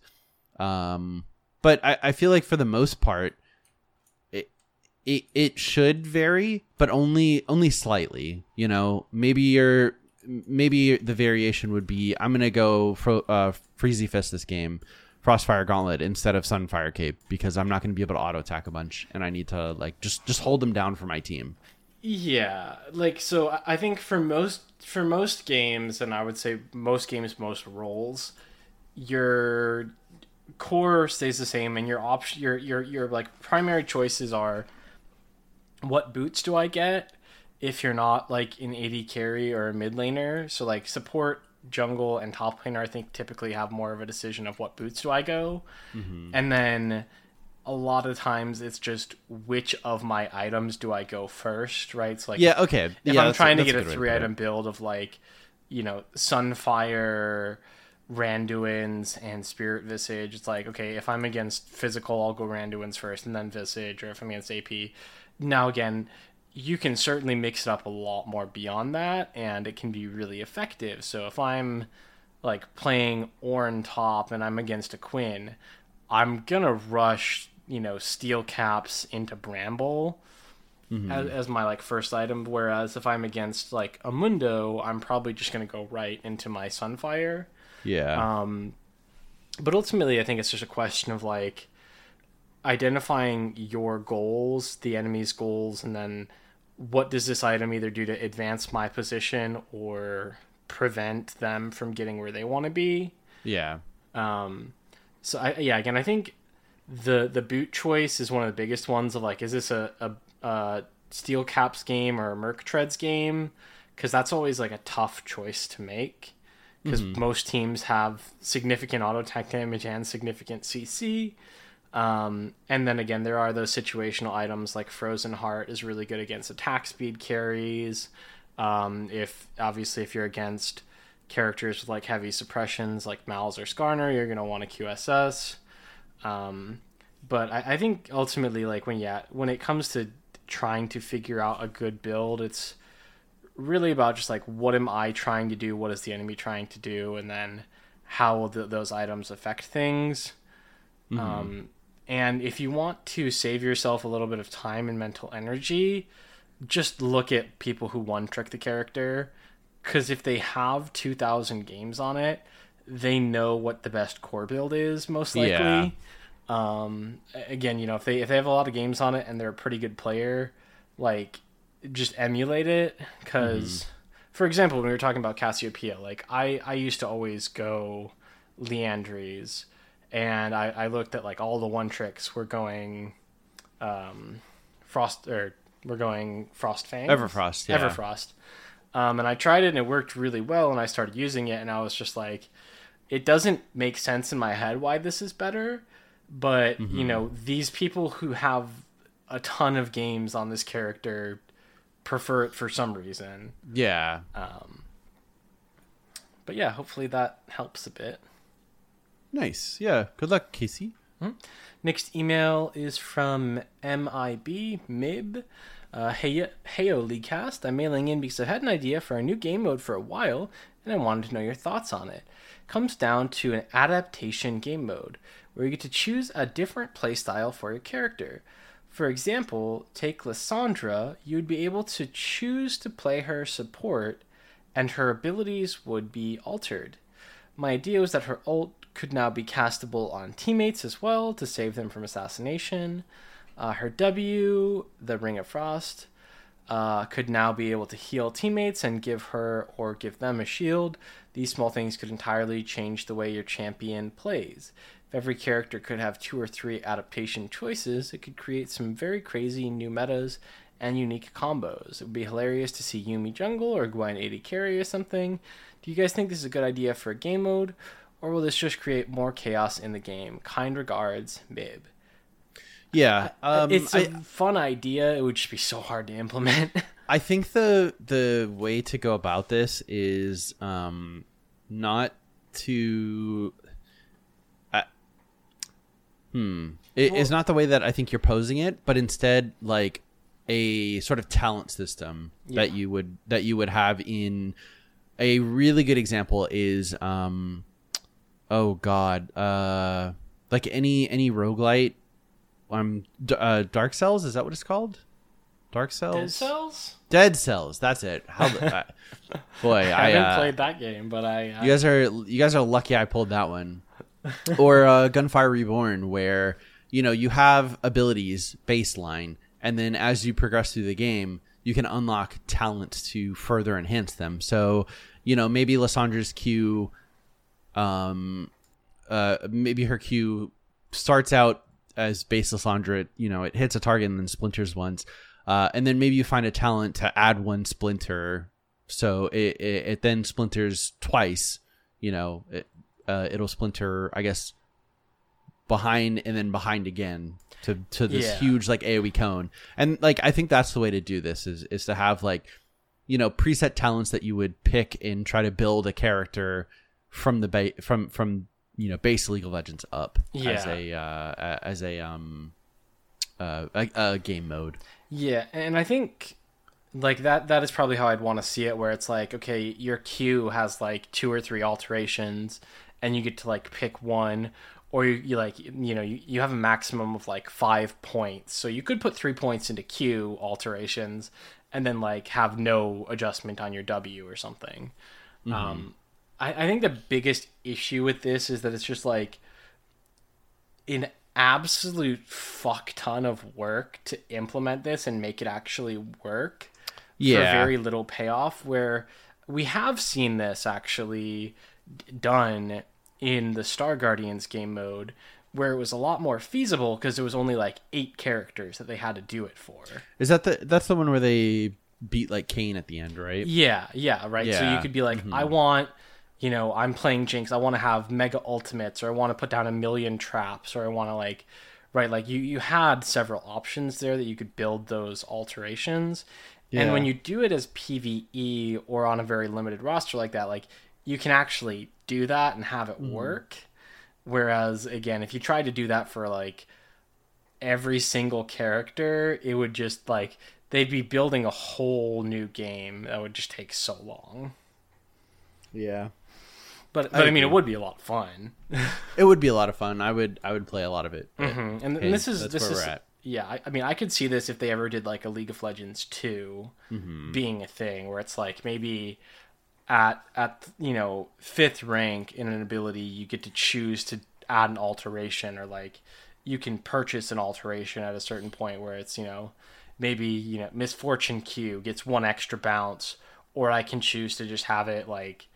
Um. But I, I feel like for the most part, it, it it should vary, but only only slightly. You know, maybe you're maybe the variation would be I'm gonna go fro, uh, Freezy Fist this game, Frostfire Gauntlet instead of Sunfire Cape because I'm not gonna be able to auto attack a bunch, and I need to like just just hold them down for my team. Yeah, like so I- I think for most for most games, and I would say most games, most roles, your core stays the same, and your option, your your your like primary choices are what boots do I get if you're not like an A D carry or a mid laner. So like support, jungle, and top laner, I think typically have more of a decision of what boots do I go, Mm-hmm. and then a lot of times it's just which of my items do I go first, right? So like Yeah. Okay. if yeah, I'm that's- trying to that's get a good way to three put it. item build of like, you know, Sunfire, Randuin's, and Spirit Visage, it's like, okay, if I'm against physical, I'll go Randuin's first and then Visage, or if I'm against A P. Now again, you can certainly mix it up a lot more beyond that, and it can be really effective. So if I'm like playing Ornn top and I'm against a Quinn, I'm gonna rush, you know, Steel Caps into Bramble as, as my like first item, whereas if I'm against like a Mundo, I'm probably just gonna go right into my Sunfire. Yeah. Um, but ultimately, I think it's just a question of like identifying your goals, the enemy's goals, and then what does this item either do to advance my position or prevent them from getting where they want to be. yeah. Um, so I, yeah, again, I think the the boot choice is one of the biggest ones of like, is this a, a, a Steel Caps game or a Merc Treads game? Because that's always like a tough choice to make. Because most teams have significant auto attack damage and significant C C. Um, and then again, there are those situational items like Frozen Heart is really good against attack speed carries. Um, if obviously if you're against characters with like heavy suppressions like Mal's or Skarner, you're gonna want a Q S S. Um, but I, I think ultimately, like when yeah, when it comes to trying to figure out a good build, it's really about just like what am I trying to do, what is the enemy trying to do, and then how will th- those items affect things. Mm-hmm. Um, and if you want to save yourself a little bit of time and mental energy, just look at people who one trick the character, because if they have two thousand games on it, they know what the best core build is most likely. Yeah. Um, again, you know, if they if they have a lot of games on it and they're a pretty good player, like just emulate it, because for example, when we were talking about Cassiopeia, like I, I used to always go Leandries, and I, I looked at like all the one tricks were going um, Frost or we're going Frost Fang. Everfrost, yeah. Everfrost. Um, and I tried it and it worked really well, and I started using it and I was just like, it doesn't make sense in my head why this is better, but mm-hmm. you know, these people who have a ton of games on this character prefer it for some reason. Yeah. Um, but yeah, hopefully that helps a bit. Nice. Yeah. Good luck, Casey. Mm-hmm. Next email is from M I B Mib. Uh, hey, heyo, Leaguecast. I'm mailing in because I've had an idea for a new game mode for a while, and I wanted to know your thoughts on it. Comes down to an adaptation game mode, where you get to choose a different playstyle for your character. For example, take Lysandra, you would be able to choose to play her support, and her abilities would be altered. My idea was that her ult could now be castable on teammates as well to save them from assassination. Uh, her W, the Ring of Frost, uh, could now be able to heal teammates and give her or give them a shield. These small things could entirely change the way your champion plays. If every character could have two or three adaptation choices, it could create some very crazy new metas and unique combos. It would be hilarious to see Yuumi jungle or Gwen A D carry or something. Do you guys think this is a good idea for a game mode, or will this just create more chaos in the game? Kind regards, Mib. Yeah, um, it's a I, fun idea. It would just be so hard to implement. I think the the way to go about this is um, not to. Uh, hmm. It Well- is not the way that I think you're posing it, but instead like a sort of talent system Yeah. that you would that you would have in. A really good example is, um, oh god, uh, like any any roguelite. Um, d- uh, Dark Cells, is that what it's called? Dark Cells? Dead Cells? Dead Cells, that's it. How the, uh, boy, I I, haven't uh, played that game, but I. I you guys are you guys are lucky I pulled that one. Or uh, Gunfire Reborn, where you know you have abilities baseline, and then as you progress through the game, you can unlock talent to further enhance them. So you know maybe Lysandra's Q, um, uh, maybe her Q starts out as base Lysandra, you know, it hits a target and then splinters once. Uh, and then maybe you find a talent to add one splinter. So it, it, it then splinters twice, you know, it, uh, it'll splinter, I guess, behind and then behind again to, to this Yeah. huge like AoE cone. And like, I think that's the way to do this is, is to have like, you know, preset talents that you would pick and try to build a character from the ba- from, from, you know, base League of Legends up Yeah. as a uh, as a um uh a, a game mode. Yeah, and I think like that that is probably how I'd want to see it, where it's like, okay, your Q has like two or three alterations, and you get to like pick one, or you, you like you know you, you have a maximum of like five points, so you could put three points into Q alterations, and then like have no adjustment on your W or something. Mm-hmm. Um, I, I think the biggest issue with this is that it's just like an absolute fuck ton of work to implement this and make it actually work Yeah. for very little payoff, where we have seen this actually d- done in the Star Guardians game mode, where it was a lot more feasible because there was only like eight characters that they had to do it for. Is that the that's the one where they beat like Kane at the end, right? Yeah, yeah, right. So Yeah. you could be like, I want, you know, I'm playing Jinx. I want to have mega ultimates, or I want to put down a million traps, or I want to like, right? Like you, you had several options there that you could build those alterations. And Yeah. when you do it as PvE or on a very limited roster like that, like you can actually do that and have it work. Whereas again, if you tried to do that for like every single character, it would just like, they'd be building a whole new game that would just take so long. Yeah. But but I, mean, agree. it would be a lot of fun. It would be a lot of fun. I would I would play a lot of it. but, Mhm. And, hey, and this is that's this where is we're at. yeah. I, I mean, I could see this if they ever did like a League of Legends two Mm-hmm. being a thing, where it's like maybe at at you know fifth rank in an ability, you get to choose to add an alteration, or like you can purchase an alteration at a certain point where it's you know maybe you know Misfortune Q gets one extra bounce, or I can choose to just have it like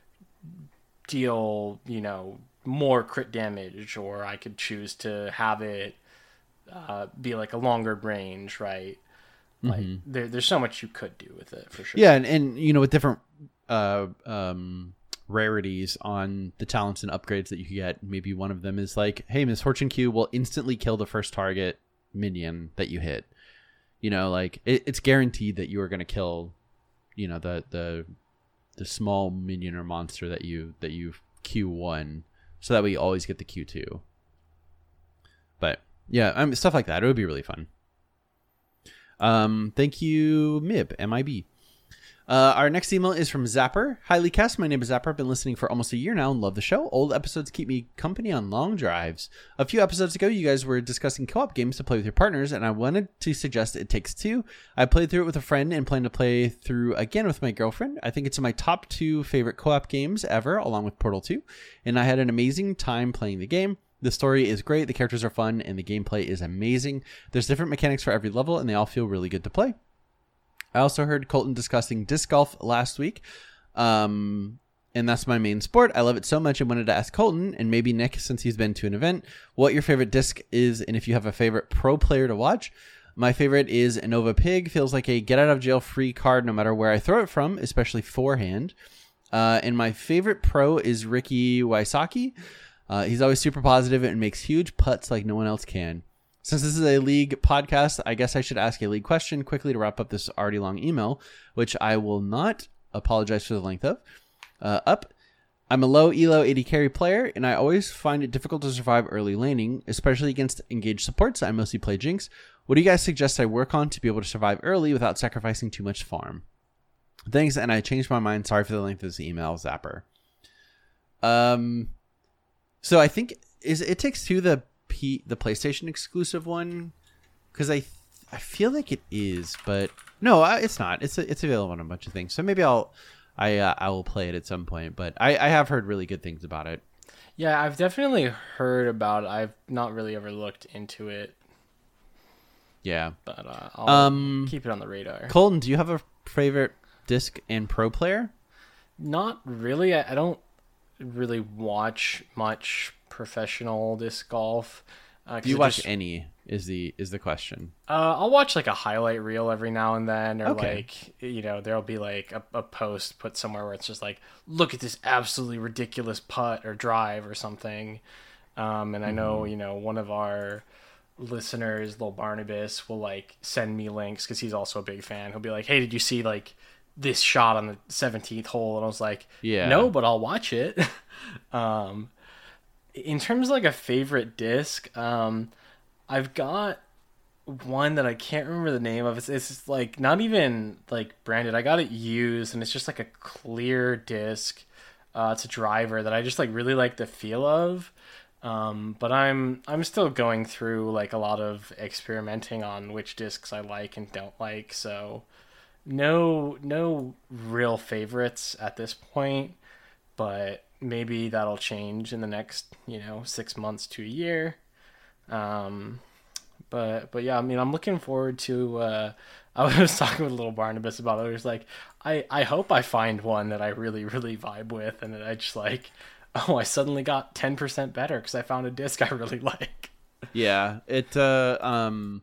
deal, you know, more crit damage, or I could choose to have it uh, be like a longer range, right? Like Mm-hmm. there, there's so much you could do with it for sure. Yeah, and, and you know, with different uh, um, rarities on the talents and upgrades that you can get, maybe one of them is like, hey, Misfortune Q will instantly kill the first target minion that you hit. You know, like it, it's guaranteed that you are going to kill, you know, the the the small minion or monster that you that you Q one, so that way you always get the Q two. But yeah, I mean, stuff like that, it would be really fun. Um, thank you, Mib, M I B. Uh, our next email is from Zapper. Hi, Leecast. My name is Zapper. I've been listening for almost a year now and love the show. Old episodes keep me company on long drives. A few episodes ago, you guys were discussing co-op games to play with your partners, and I wanted to suggest It Takes Two. I played through it with a friend and plan to play through again with my girlfriend. I think it's in my top two favorite co-op games ever, along with Portal two, and I had an amazing time playing the game. The story is great, the characters are fun, and the gameplay is amazing. There's different mechanics for every level, and they all feel really good to play. I also heard Colton discussing disc golf last week, um, and that's my main sport. I love it so much I wanted to ask Colton, and maybe Nick, since he's been to an event, what your favorite disc is, and if you have a favorite pro player to watch. My favorite is Nova Pig. Feels like a get-out-of-jail-free card no matter where I throw it from, especially forehand. Uh, and my favorite pro is Ricky Wysocki. Uh, he's always super positive and makes huge putts like no one else can. Since this is a league podcast, I guess I should ask a league question quickly to wrap up this already long email, which I will not apologize for the length of. Uh, up, I'm a low elo A D carry player, and I always find it difficult to survive early laning, especially against engaged supports. I mostly play Jinx. What do you guys suggest I work on to be able to survive early without sacrificing too much farm? Thanks, and I changed my mind. Sorry for the length of this email, Zapper. Um, so I think is It Takes Two the P, the PlayStation exclusive one, because I I feel like it is, but no, it's not. It's a, it's available on a bunch of things. So maybe I'll I uh, I will play it at some point. But I, I have heard really good things about it. Yeah, I've definitely heard about it. I've not really ever looked into it, Yeah. but uh, I'll Um, keep it on the radar. Colton, do you have a favorite disc and pro player? Not really. I, I don't really watch much professional disc golf. Uh, 'cause Do you it watch just- any? Is the is the question? Uh, I'll watch like a highlight reel every now and then, or Okay. like, you know, there'll be like a, a post put somewhere where it's just like, look at this absolutely ridiculous putt or drive or something. Um, and I know, you know, one of our listeners, Lil Barnabas, will like send me links because he's also a big fan. He'll be like, hey, did you see like this shot on the seventeenth hole? And I was like, Yeah. no, but I'll watch it. um, in terms of like a favorite disc, um, I've got one that I can't remember the name of. It's, it's like not even like branded. I got it used, and it's just like a clear disc. Uh, it's a driver that I just like really like the feel of. Um, but I'm I'm still going through like a lot of experimenting on which discs I like and don't like. So no no real favorites at this point, but maybe that'll change in the next, you know, six months to a year. Um, but, but yeah, I mean, I'm looking forward to, uh, I was talking with little Barnabas about it. It was like, I, I hope I find one that I really, really vibe with. And I just like, oh, I suddenly got ten percent better because I found a disc I really like. Yeah, it uh um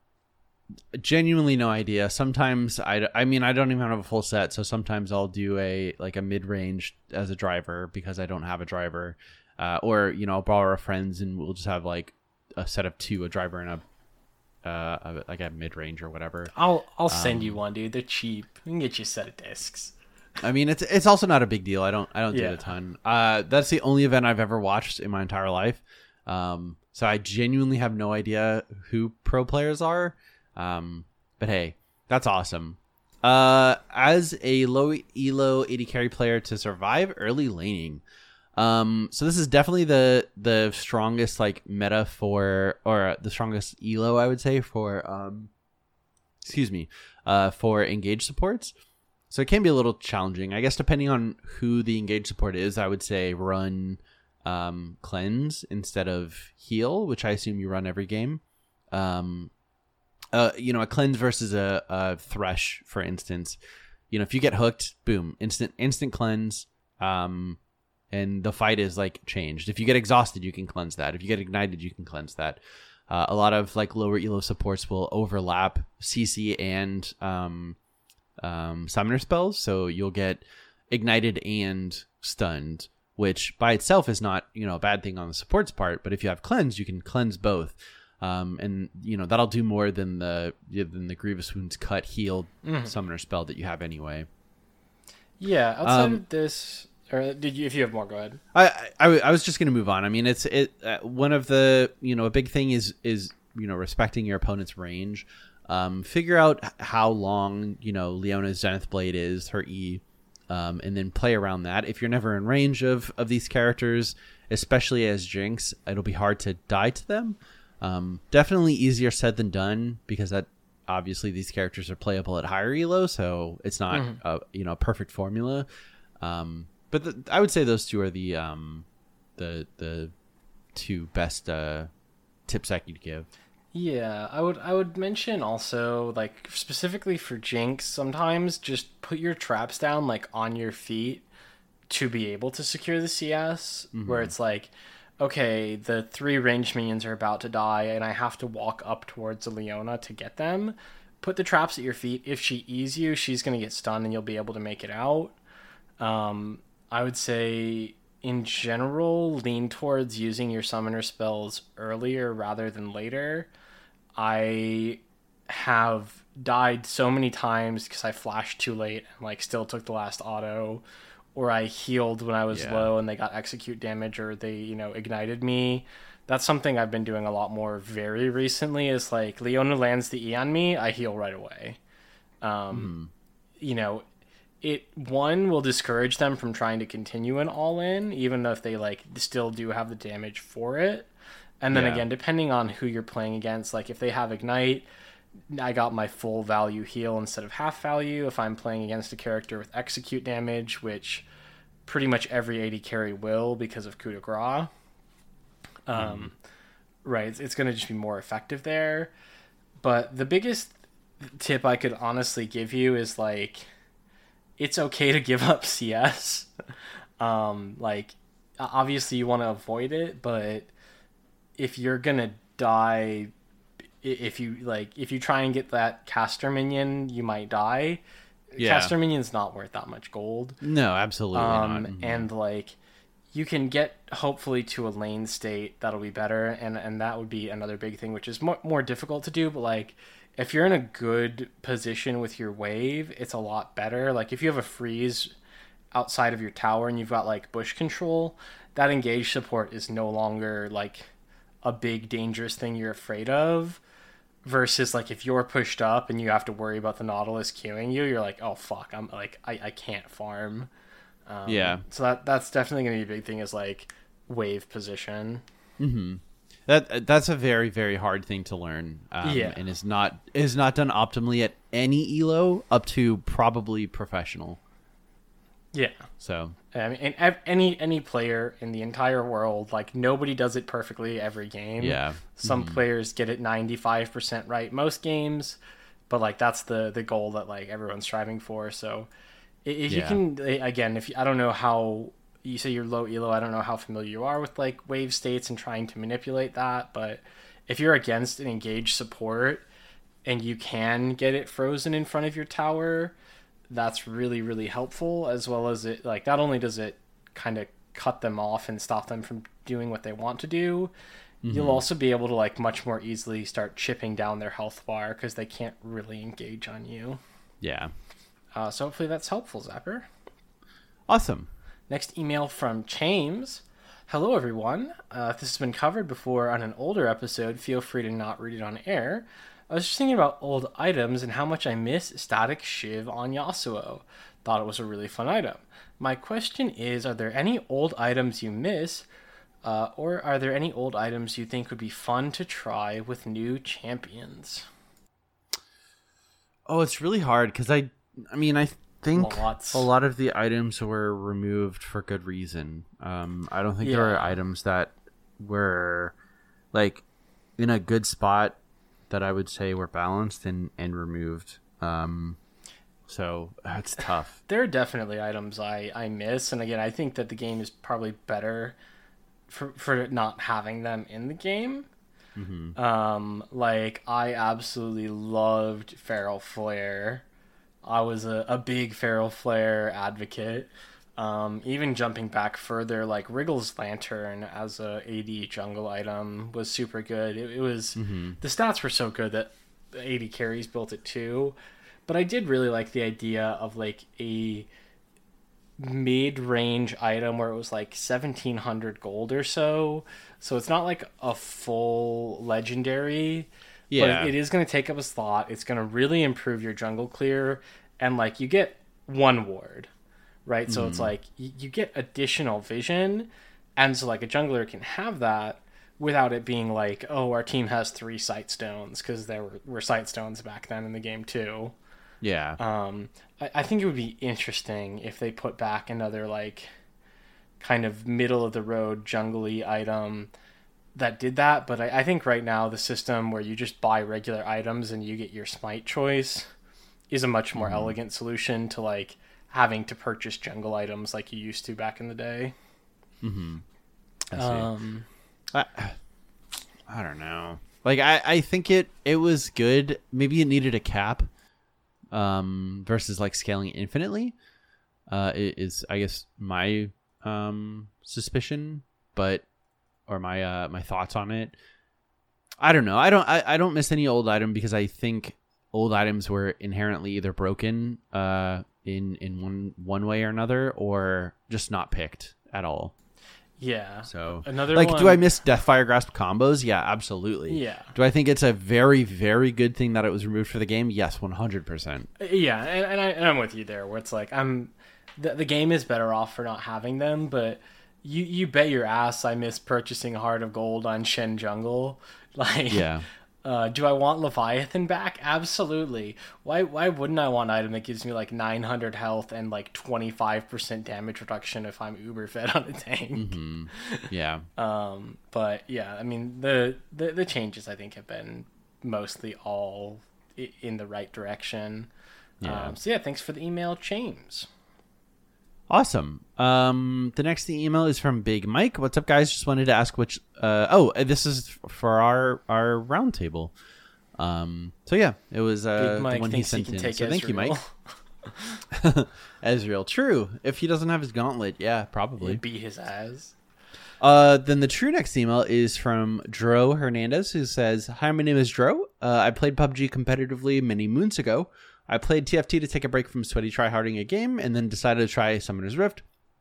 genuinely no idea. Sometimes I, I mean I don't even have a full set, so sometimes I'll do a like a mid-range as a driver because I don't have a driver, uh, or you know I'll borrow a friend's and we'll just have like a set of two, a driver and a uh a, like a mid-range or whatever. I'll, I'll send you one, dude. They're cheap. We can get you a set of discs. I mean it's it's also not a big deal. I don't I don't do Yeah. it a ton. Uh, that's the only event I've ever watched in my entire life. Um, so I genuinely have no idea who pro players are. Um, but hey, that's awesome. Uh, as a low elo A D carry player to survive early laning. Um, so this is definitely the, the strongest like meta for, or the strongest elo, I would say for, um, excuse me, uh, for engaged supports. So it can be a little challenging, I guess, depending on who the engaged support is. I would say run, um, cleanse instead of heal, which I assume you run every game. Um, Uh, you know, a cleanse versus a, a thresh, for instance, you know, if you get hooked, boom, instant instant cleanse. Um, and the fight is like changed. If you get exhausted, you can cleanse that. If you get ignited, you can cleanse that. Uh, a lot of like lower elo supports will overlap C C and um, um, summoner spells, so you'll get ignited and stunned, which by itself is not, you know, a bad thing on the support's part. But if you have cleanse, you can cleanse both, um, and you know that'll do more than the than the Grievous Wounds cut healed mm-hmm. summoner spell that you have anyway. Yeah, outside um, of this, or did you? If you have more, go ahead. I I, I was just going to move on. I mean, it's it uh, one of the, you know, a big thing is is you know respecting your opponent's range. Um, figure out how long, you know, Leona's Zenith Blade is, her E, um, and then play around that. If you're never in range of of these characters, especially as Jinx, it'll be hard to die to them. Um, definitely easier said than done, because that obviously these characters are playable at higher elo, so it's not mm-hmm. a, you know, a perfect formula. Um, but the, I would say those two are the um, the the two best uh, tips I could give. Yeah, I would I would mention also, like, specifically for Jinx, sometimes just put your traps down like on your feet to be able to secure the C S, mm-hmm. where it's like, okay, the three ranged minions are about to die and I have to walk up towards a Leona to get them. Put the traps at your feet. If she E's you, she's going to get stunned and you'll be able to make it out. Um, I would say, in general, lean towards using your summoner spells earlier rather than later. I have died so many times because I flashed too late and like still took the last auto, or I healed when I was yeah. low and they got execute damage, or they, you know, ignited me. That's something I've been doing a lot more very recently, is like Leona lands the E on me, I heal right away. Um, mm. You know, it, one, will discourage them from trying to continue an all-in, even if they like still do have the damage for it. And then yeah. again, depending on who you're playing against, like if they have Ignite, I got my full value heal instead of half value. If I'm playing against a character with execute damage, which pretty much every A D carry will because of coup de grace, um, mm. right, it's, it's going to just be more effective there. But the biggest tip I could honestly give you is like, it's okay to give up C S. um, like, obviously you want to avoid it, but if you're gonna die, if you like, if you try and get that caster minion, you might die. Yeah. Caster minion's not worth that much gold. No, absolutely um, not. Mm-hmm. And like, you can get hopefully to a lane state that'll be better, and and that would be another big thing, which is more more difficult to do. But like, if you're in a good position with your wave, it's a lot better. Like if you have a freeze outside of your tower and you've got like bush control, that engage support is no longer like a big dangerous thing you're afraid of, versus like if you're pushed up and you have to worry about the Nautilus queuing you, you're like, oh fuck, I'm like, I, I can't farm. Um, yeah. So that that's definitely going to be a big thing, is like wave position. Mm-hmm. That that's a very, very hard thing to learn. Um, yeah. And is not is not done optimally at any elo up to probably professional. Yeah. So I mean, and any any player in the entire world, like nobody does it perfectly every game. Yeah. Some mm-hmm. players get it ninety-five percent right most games, but like that's the the goal that like everyone's striving for. So if yeah. you can, again, if you, I don't know how you say you're low elo, I don't know how familiar you are with like wave states and trying to manipulate that, but if you're against an engaged support and you can get it frozen in front of your tower, that's really, really helpful, as well as it, like, not only does it kind of cut them off and stop them from doing what they want to do, mm-hmm. you'll also be able to, like, much more easily start chipping down their health bar because they can't really engage on you. Yeah. Uh, so hopefully that's helpful, Zapper. Awesome. Next email from James. Hello, everyone. Uh, if this has been covered before on an older episode, feel free to not read it on air. I was just thinking about old items and how much I miss Static Shiv on Yasuo. Thought it was a really fun item. My question is, are there any old items you miss, uh, or are there any old items you think would be fun to try with new champions? Oh, it's really hard, because I, I mean, I think Lots. a lot of the items were removed for good reason. Um, I don't think Yeah. there are items that were, like, in a good spot that I would say were balanced and, and removed. Um, So that's tough. There are definitely items I, I miss, and again, I think that the game is probably better for for not having them in the game. Mm-hmm. Um, like I absolutely loved Feral Flare. I was a, a big Feral Flare advocate. Um, even jumping back further, like Wriggle's Lantern as a A D jungle item was super good. It, it was Mm-hmm. the stats were so good that A D carries built it too. But I did really like the idea of like a mid-range item where it was like seventeen hundred gold or so. So it's not like a full legendary. Yeah. But it is going to take up a slot. It's going to really improve your jungle clear. And like you get one ward, right? So it's like you, you get additional vision. And so like a jungler can have that without it being like, oh, our team has three sight stones, because there were, were sight stones back then in the game too. Yeah. Um, I, I think it would be interesting if they put back another like kind of middle of the road jungly item that did that. But I, I think right now the system where you just buy regular items and you get your smite choice is a much more mm-hmm. elegant solution to like having to purchase jungle items like you used to back in the day. Mm-hmm. I see. Um, I, I don't know. Like I, I think it it was good. Maybe it needed a cap. Um, versus like scaling infinitely, uh, is I guess my um suspicion, but or my uh my thoughts on it. I don't know. I don't I, I don't miss any old item because I think old items were inherently either broken uh in in one one way or another, or just not picked at all. Yeah. So another like, one... do I miss Deathfire Grasp combos? Yeah, absolutely. Yeah. Do I think it's a very, very good thing that it was removed for the game? Yes, one hundred percent. Yeah, and, and, I, and I'm with you there, where it's like, I'm the, the game is better off for not having them, but you, you bet your ass I miss purchasing Heart of Gold on Shen Jungle. Like, yeah. Uh, do I want Leviathan back? Absolutely. Why Why wouldn't I want an item that gives me like nine hundred health and like twenty-five percent damage reduction if I'm uber fed on a tank? Mm-hmm. Yeah. um. But yeah, I mean the, the the changes I think have been mostly all i- in the right direction. Yeah. Um, so yeah, thanks for the email, James. Awesome. Um, the next email is from Big Mike. What's up, guys? Just wanted to ask which. Uh, oh, this is for our our roundtable. Um, so yeah, it was uh, Big Mike the one he thinks he sent can in. take So thank you, Ezreal. Mike. Ezreal, true. If he doesn't have his gauntlet, yeah, probably. He'd beat his ass. Uh, then the true next email is from Dro Hernandez, who says, "Hi, my name is Dro. Uh, I played P U B G competitively many moons ago. I played T F T to take a break from sweaty tryharding a game, and then decided to try Summoner's Rift.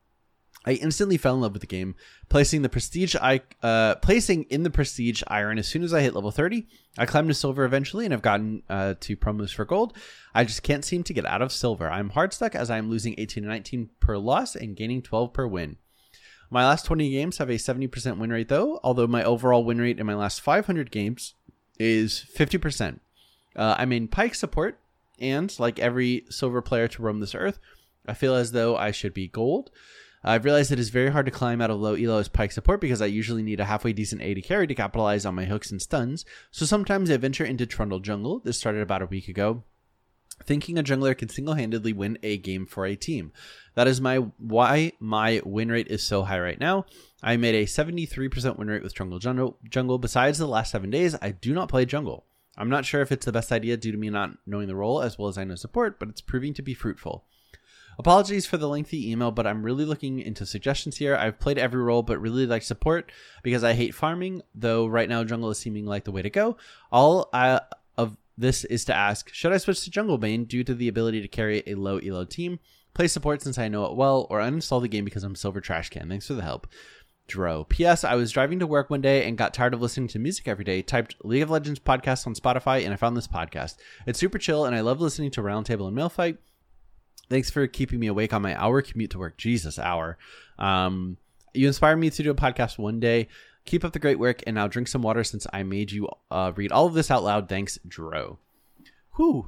I instantly fell in love with the game, placing the prestige I uh, placing in the prestige iron as soon as I hit level thirty. I climbed to silver eventually, and have gotten uh, to promos for gold. I just can't seem to get out of silver. I'm hard stuck as I am losing eighteen to nineteen per loss and gaining twelve per win. My last twenty games have a seventy percent win rate though, although my overall win rate in my last five hundred games is fifty percent. Uh, I'm in Pyke support, and like every silver player to roam this earth, I feel as though I should be gold. I've realized it is very hard to climb out of low elo as Pyke support because I usually need a halfway decent A D carry to capitalize on my hooks and stuns, so sometimes I venture into Trundle jungle. This started about a week ago, thinking a jungler can single-handedly win a game for a team. That is my why my win rate is so high right now. I made a seventy-three percent win rate with Trundle jungle. jungle. Besides the last seven days, I do not play jungle. I'm not sure if it's the best idea due to me not knowing the role as well as I know support, but it's proving to be fruitful. Apologies for the lengthy email, but I'm really looking into suggestions here. I've played every role, but really like support because I hate farming, though right now jungle is seeming like the way to go. All I, of this is to ask, should I switch to jungle main due to the ability to carry a low elo team, play support since I know it well, or uninstall the game because I'm silver trash can? Thanks for the help. Dro. P S. I was driving to work one day and got tired of listening to music every day, typed League of Legends podcast on Spotify, and I found this podcast. It's super chill, and I love listening to Roundtable and Mailfight. Thanks for keeping me awake on my hour commute to work. Jesus, hour. Um, you inspired me to do a podcast one day. Keep up the great work, and now drink some water since I made you uh, read all of this out loud. Thanks, Dro. Whew.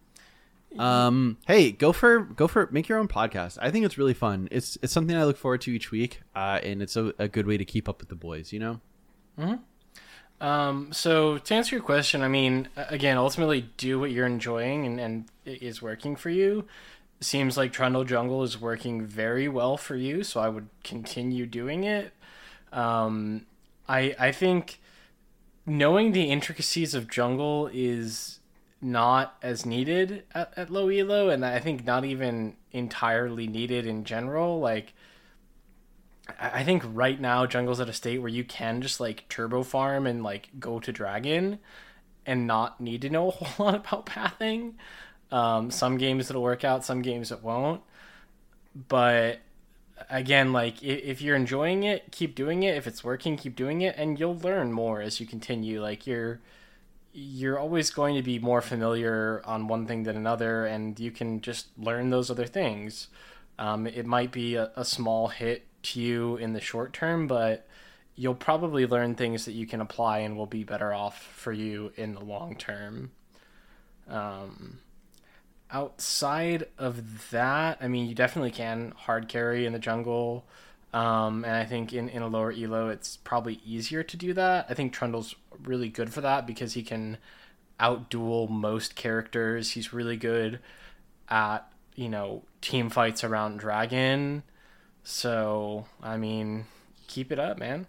Um, hey, go for go for make your own podcast. I think it's really fun. It's it's something I look forward to each week, uh, and it's a, a good way to keep up with the boys. You know. Mm-hmm. Um, so to answer your question, I mean, a- again, ultimately do what you're enjoying and, and it is working for you. Seems like Trundle Jungle is working very well for you, so I would continue doing it. Um, I I think knowing the intricacies of jungle is not as needed at, at low elo, and I think not even entirely needed in general. Like, I I think right now jungle's at a state where you can just like turbo farm and like go to dragon and not need to know a whole lot about pathing. Um, some games it'll work out, some games it won't. But again, like if, if you're enjoying it, keep doing it. If it's working, keep doing it, and you'll learn more as you continue. Like you're you're always going to be more familiar on one thing than another, and you can just learn those other things. Um, it might be a, a small hit to you in the short term, but you'll probably learn things that you can apply and will be better off for you in the long term. Um, outside of that, I mean, you definitely can hard carry in the jungle. Um, and I think in, in a lower elo, it's probably easier to do that. I think Trundle's really good for that because he can outduel most characters. He's really good at, you know, team fights around Dragon. So, I mean, keep it up, man.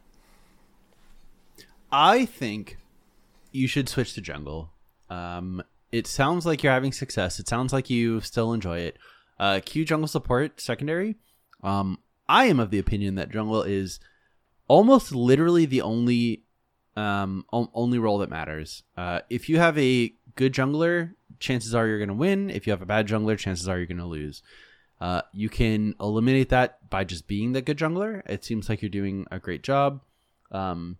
I think you should switch to jungle. Um, it sounds like you're having success. It sounds like you still enjoy it. Uh, Q jungle support secondary. Um, I am of the opinion that jungle is almost literally the only um, o- only role that matters. Uh, if you have a good jungler, chances are you're going to win. If you have a bad jungler, chances are you're going to lose. Uh, you can eliminate that by just being the good jungler. It seems like you're doing a great job. Um,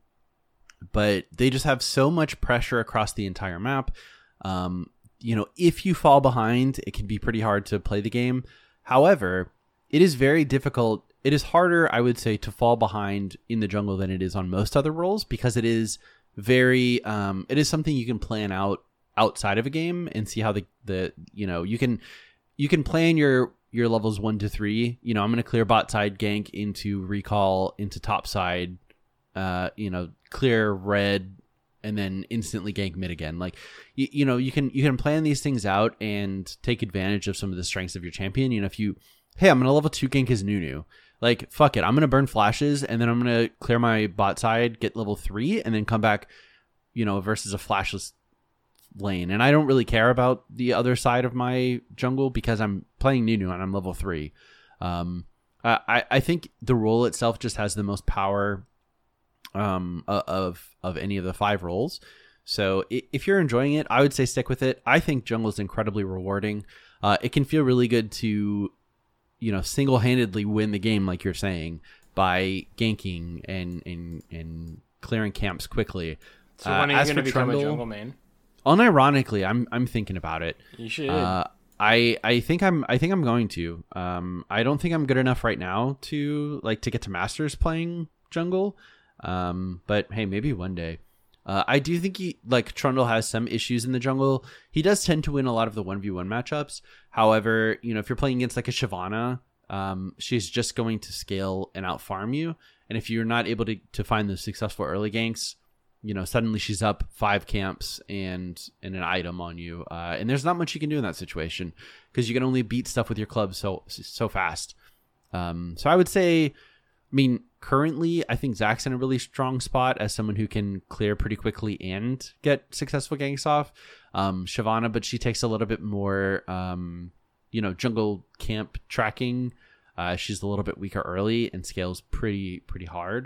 but they just have so much pressure across the entire map. Um, you know, if you fall behind, it can be pretty hard to play the game. However, it is very difficult. It is harder, I would say, to fall behind in the jungle than it is on most other roles because it is very, um, it is something you can plan out outside of a game and see how the, the, you know, you can, you can plan your, your levels one to three. You know, I'm going to clear bot side, gank into recall, into top side, uh, you know, clear red, and then instantly gank mid again. Like, you, you know, you can, you can plan these things out and take advantage of some of the strengths of your champion. You know, if you, hey, I'm going to level two gank his Nunu. Like, fuck it. I'm going to burn flashes and then I'm going to clear my bot side, get level three, and then come back, you know, versus a flashless lane. And I don't really care about the other side of my jungle because I'm playing Nunu and I'm level three. Um, I, I think the role itself just has the most power um, of, of any of the five roles. So if you're enjoying it, I would say stick with it. I think jungle is incredibly rewarding. Uh, it can feel really good to, you know, single-handedly win the game, like you're saying, by ganking and and, and clearing camps quickly. So when are you uh, going to become Trundle, a jungle main? Unironically, I'm I'm thinking about it. You should. Uh, I I think I'm I think I'm going to. Um, I don't think I'm good enough right now to like to get to masters playing jungle. Um, but hey, maybe one day. Uh, I do think he like Trundle has some issues in the jungle. He does tend to win a lot of the one v one matchups. However, you know, if you're playing against like a Shyvana, um, she's just going to scale and out farm you. And if you're not able to, to find those successful early ganks, you know, suddenly she's up five camps and, and an item on you. Uh, and there's not much you can do in that situation because you can only beat stuff with your club so, so fast. Um, so I would say, I mean, currently, I think Zach's in a really strong spot as someone who can clear pretty quickly and get successful ganks off. Um, Shyvana, but she takes a little bit more, um, you know, jungle camp tracking. Uh, she's a little bit weaker early and scales pretty, pretty hard.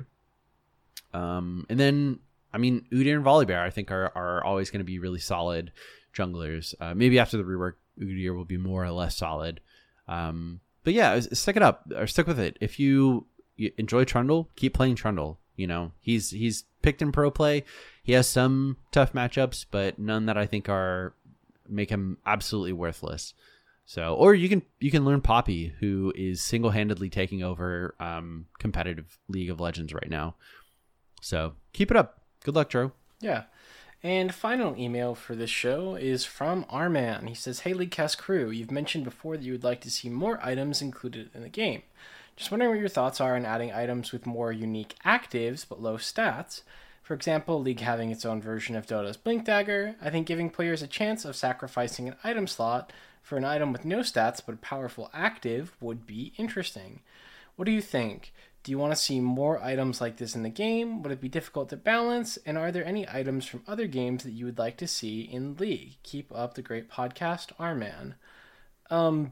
Um, and then, I mean, Udyr and Volibear, I think, are, are always going to be really solid junglers. Uh, maybe after the rework, Udyr will be more or less solid. Um, but yeah, stick it up or stick with it. If you, you enjoy Trundle, keep playing Trundle. You know, he's he's picked in pro play. He has some tough matchups, but none that I think are make him absolutely worthless. So, or you can you can learn Poppy, who is single handedly taking over um, competitive League of Legends right now. So keep it up. Good luck, Joe. Yeah. And final email for this show is from Arman. He says, "Hey, Leaguecast crew, you've mentioned before that you would like to see more items included in the game. Just wondering what your thoughts are on adding items with more unique actives but low stats. For example, League having its own version of Dota's Blink Dagger, I think giving players a chance of sacrificing an item slot for an item with no stats but a powerful active would be interesting. What do you think? Do you want to see more items like this in the game? Would it be difficult to balance? And are there any items from other games that you would like to see in League? Keep up the great podcast, R-Man. Um,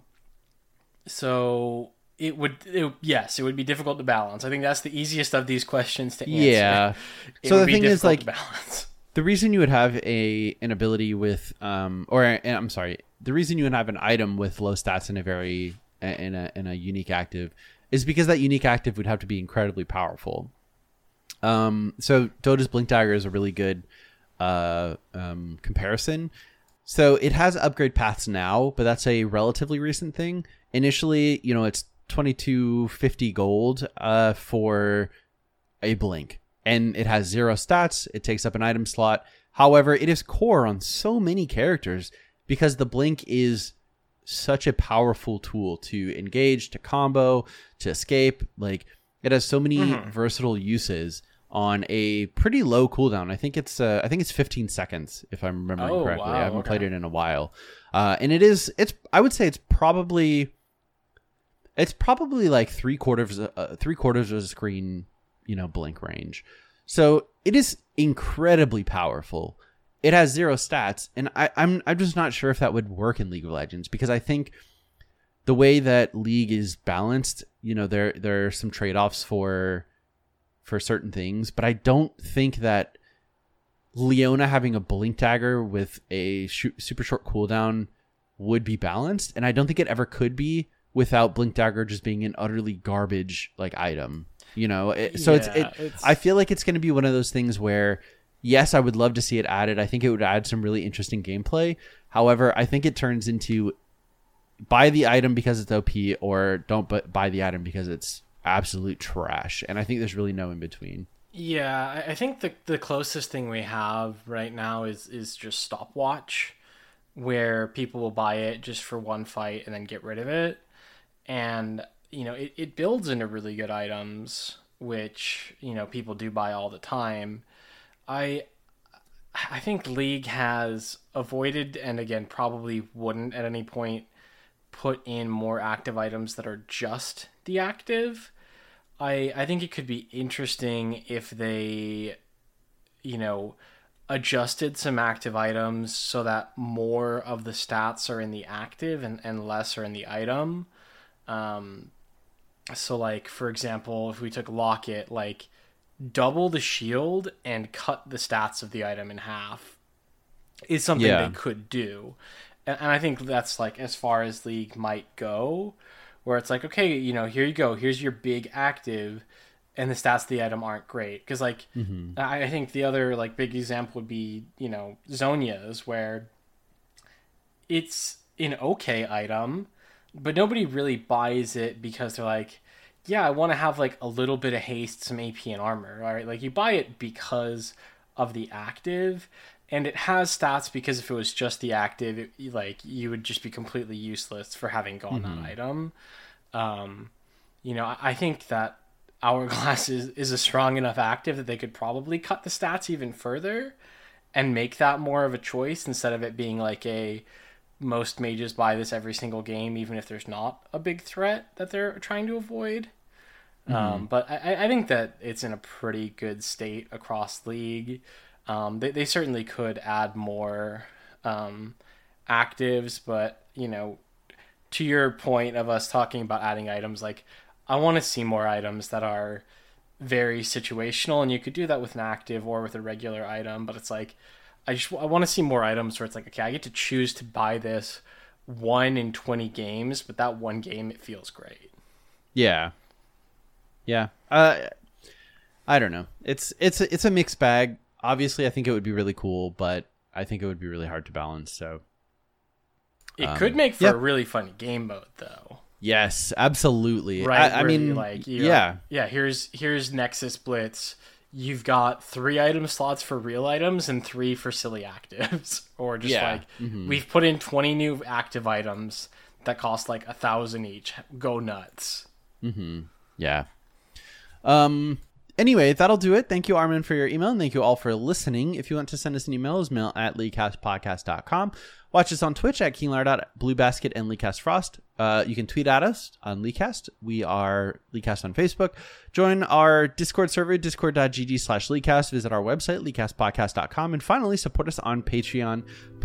so it would, it, yes, it would be difficult to balance. I think that's the easiest of these questions to answer. Yeah. It So would the be thing is, difficult like, to balance. the reason you would have a an ability with um or uh, I'm sorry, the reason you would have an item with low stats in a very in a in a unique active is because that unique active would have to be incredibly powerful. Um, so Dota's Blink Dagger is a really good uh um comparison. So it has upgrade paths now, but that's a relatively recent thing. Initially, you know, it's twenty-two fifty gold uh for a blink, and it has zero stats. It takes up an item slot. However, it is core on so many characters because the blink is such a powerful tool to engage, to combo, to escape. Like, it has so many Mhm. versatile uses on a pretty low cooldown. I think it's uh, I think it's fifteen seconds if I'm remembering Oh, correctly. wow, I haven't okay. played it in a while, uh, and it is it's I would say it's probably it's probably like three quarters uh, three quarters of the screen, you know, blink range. So it is incredibly powerful. It has zero stats, and I, I'm I'm just not sure if that would work in League of Legends, because I think the way that League is balanced, you know, there there are some trade-offs for for certain things, but I don't think that Leona having a blink dagger with a sh- super short cooldown would be balanced, and I don't think it ever could be without blink dagger just being an utterly garbage like item. You know, it, so it's, Yeah, it, it's- I feel like it's going to be one of those things where, yes, I would love to see it added. I think it would add some really interesting gameplay. However, I think it turns into buy the item because it's O P, or don't bu- buy the item because it's absolute trash. And I think there's really no in between. Yeah, I- I think the the closest thing we have right now is is just Stopwatch, where people will buy it just for one fight and then get rid of it. And, you know, it, it builds into really good items, which, you know, people do buy all the time. I I think League has avoided, and again, probably wouldn't at any point, put in more active items that are just the active. I I think it could be interesting if they, you know, adjusted some active items so that more of the stats are in the active and, and less are in the item. Um, so like, for example, if we took Locket, like, double the shield and cut the stats of the item in half is something Yeah. they could do. And, and I think that's like as far as League might go, where it's like, okay, you know, here you go, here's your big active, and the stats of the item aren't great. Because like, Mm-hmm. I, I think the other like big example would be, you know, Zhonya's, where it's an okay item, but nobody really buys it because they're like, yeah, I want to have like a little bit of haste, some A P and armor. All right, like you buy it because of the active, and it has stats because if it was just the active, it, like you would just be completely useless for having gone Mm-hmm. that item. Um, you know, I, I think that Hourglass is, is a strong enough active that they could probably cut the stats even further and make that more of a choice instead of it being like a most mages buy this every single game, even if there's not a big threat that they're trying to avoid. Um, but I, I think that it's in a pretty good state across League. Um, they, they certainly could add more um, actives, but, you know, to your point of us talking about adding items, like, I want to see more items that are very situational, and you could do that with an active or with a regular item, but it's like, I just I want to see more items where it's like, okay, I get to choose to buy this one in twenty games, but that one game, it feels great. Yeah. Yeah. Uh, I don't know. It's it's a, it's a mixed bag. Obviously, I think it would be really cool, but I think it would be really hard to balance. So It Um, could make for yeah. a really fun game mode, though. yes, absolutely. Right? I, I where you, mean, like, you yeah, yeah. Here's here's Nexus Blitz. You've got three item slots for real items and three for silly actives, or just Yeah. like Mhm. we've put in twenty new active items that cost like a thousand each. Go nuts! mm-hmm. yeah. Um, anyway, that'll do it. Thank you, Armin, for your email, and thank you all for listening. If you want to send us an email, it's mail at leecast podcast dot com. Watch us on Twitch at KingLard.Bluebasket and LeeCastFrost. Uh, you can tweet at us on LeeCast. We are LeeCast on Facebook. Join our Discord server, discord.gg slash LeeCast. Visit our website, leecast podcast dot com. And finally, support us on Patreon,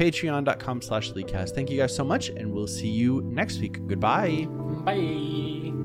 patreon.com slash LeeCast. Thank you guys so much, and we'll see you next week. Goodbye. Bye.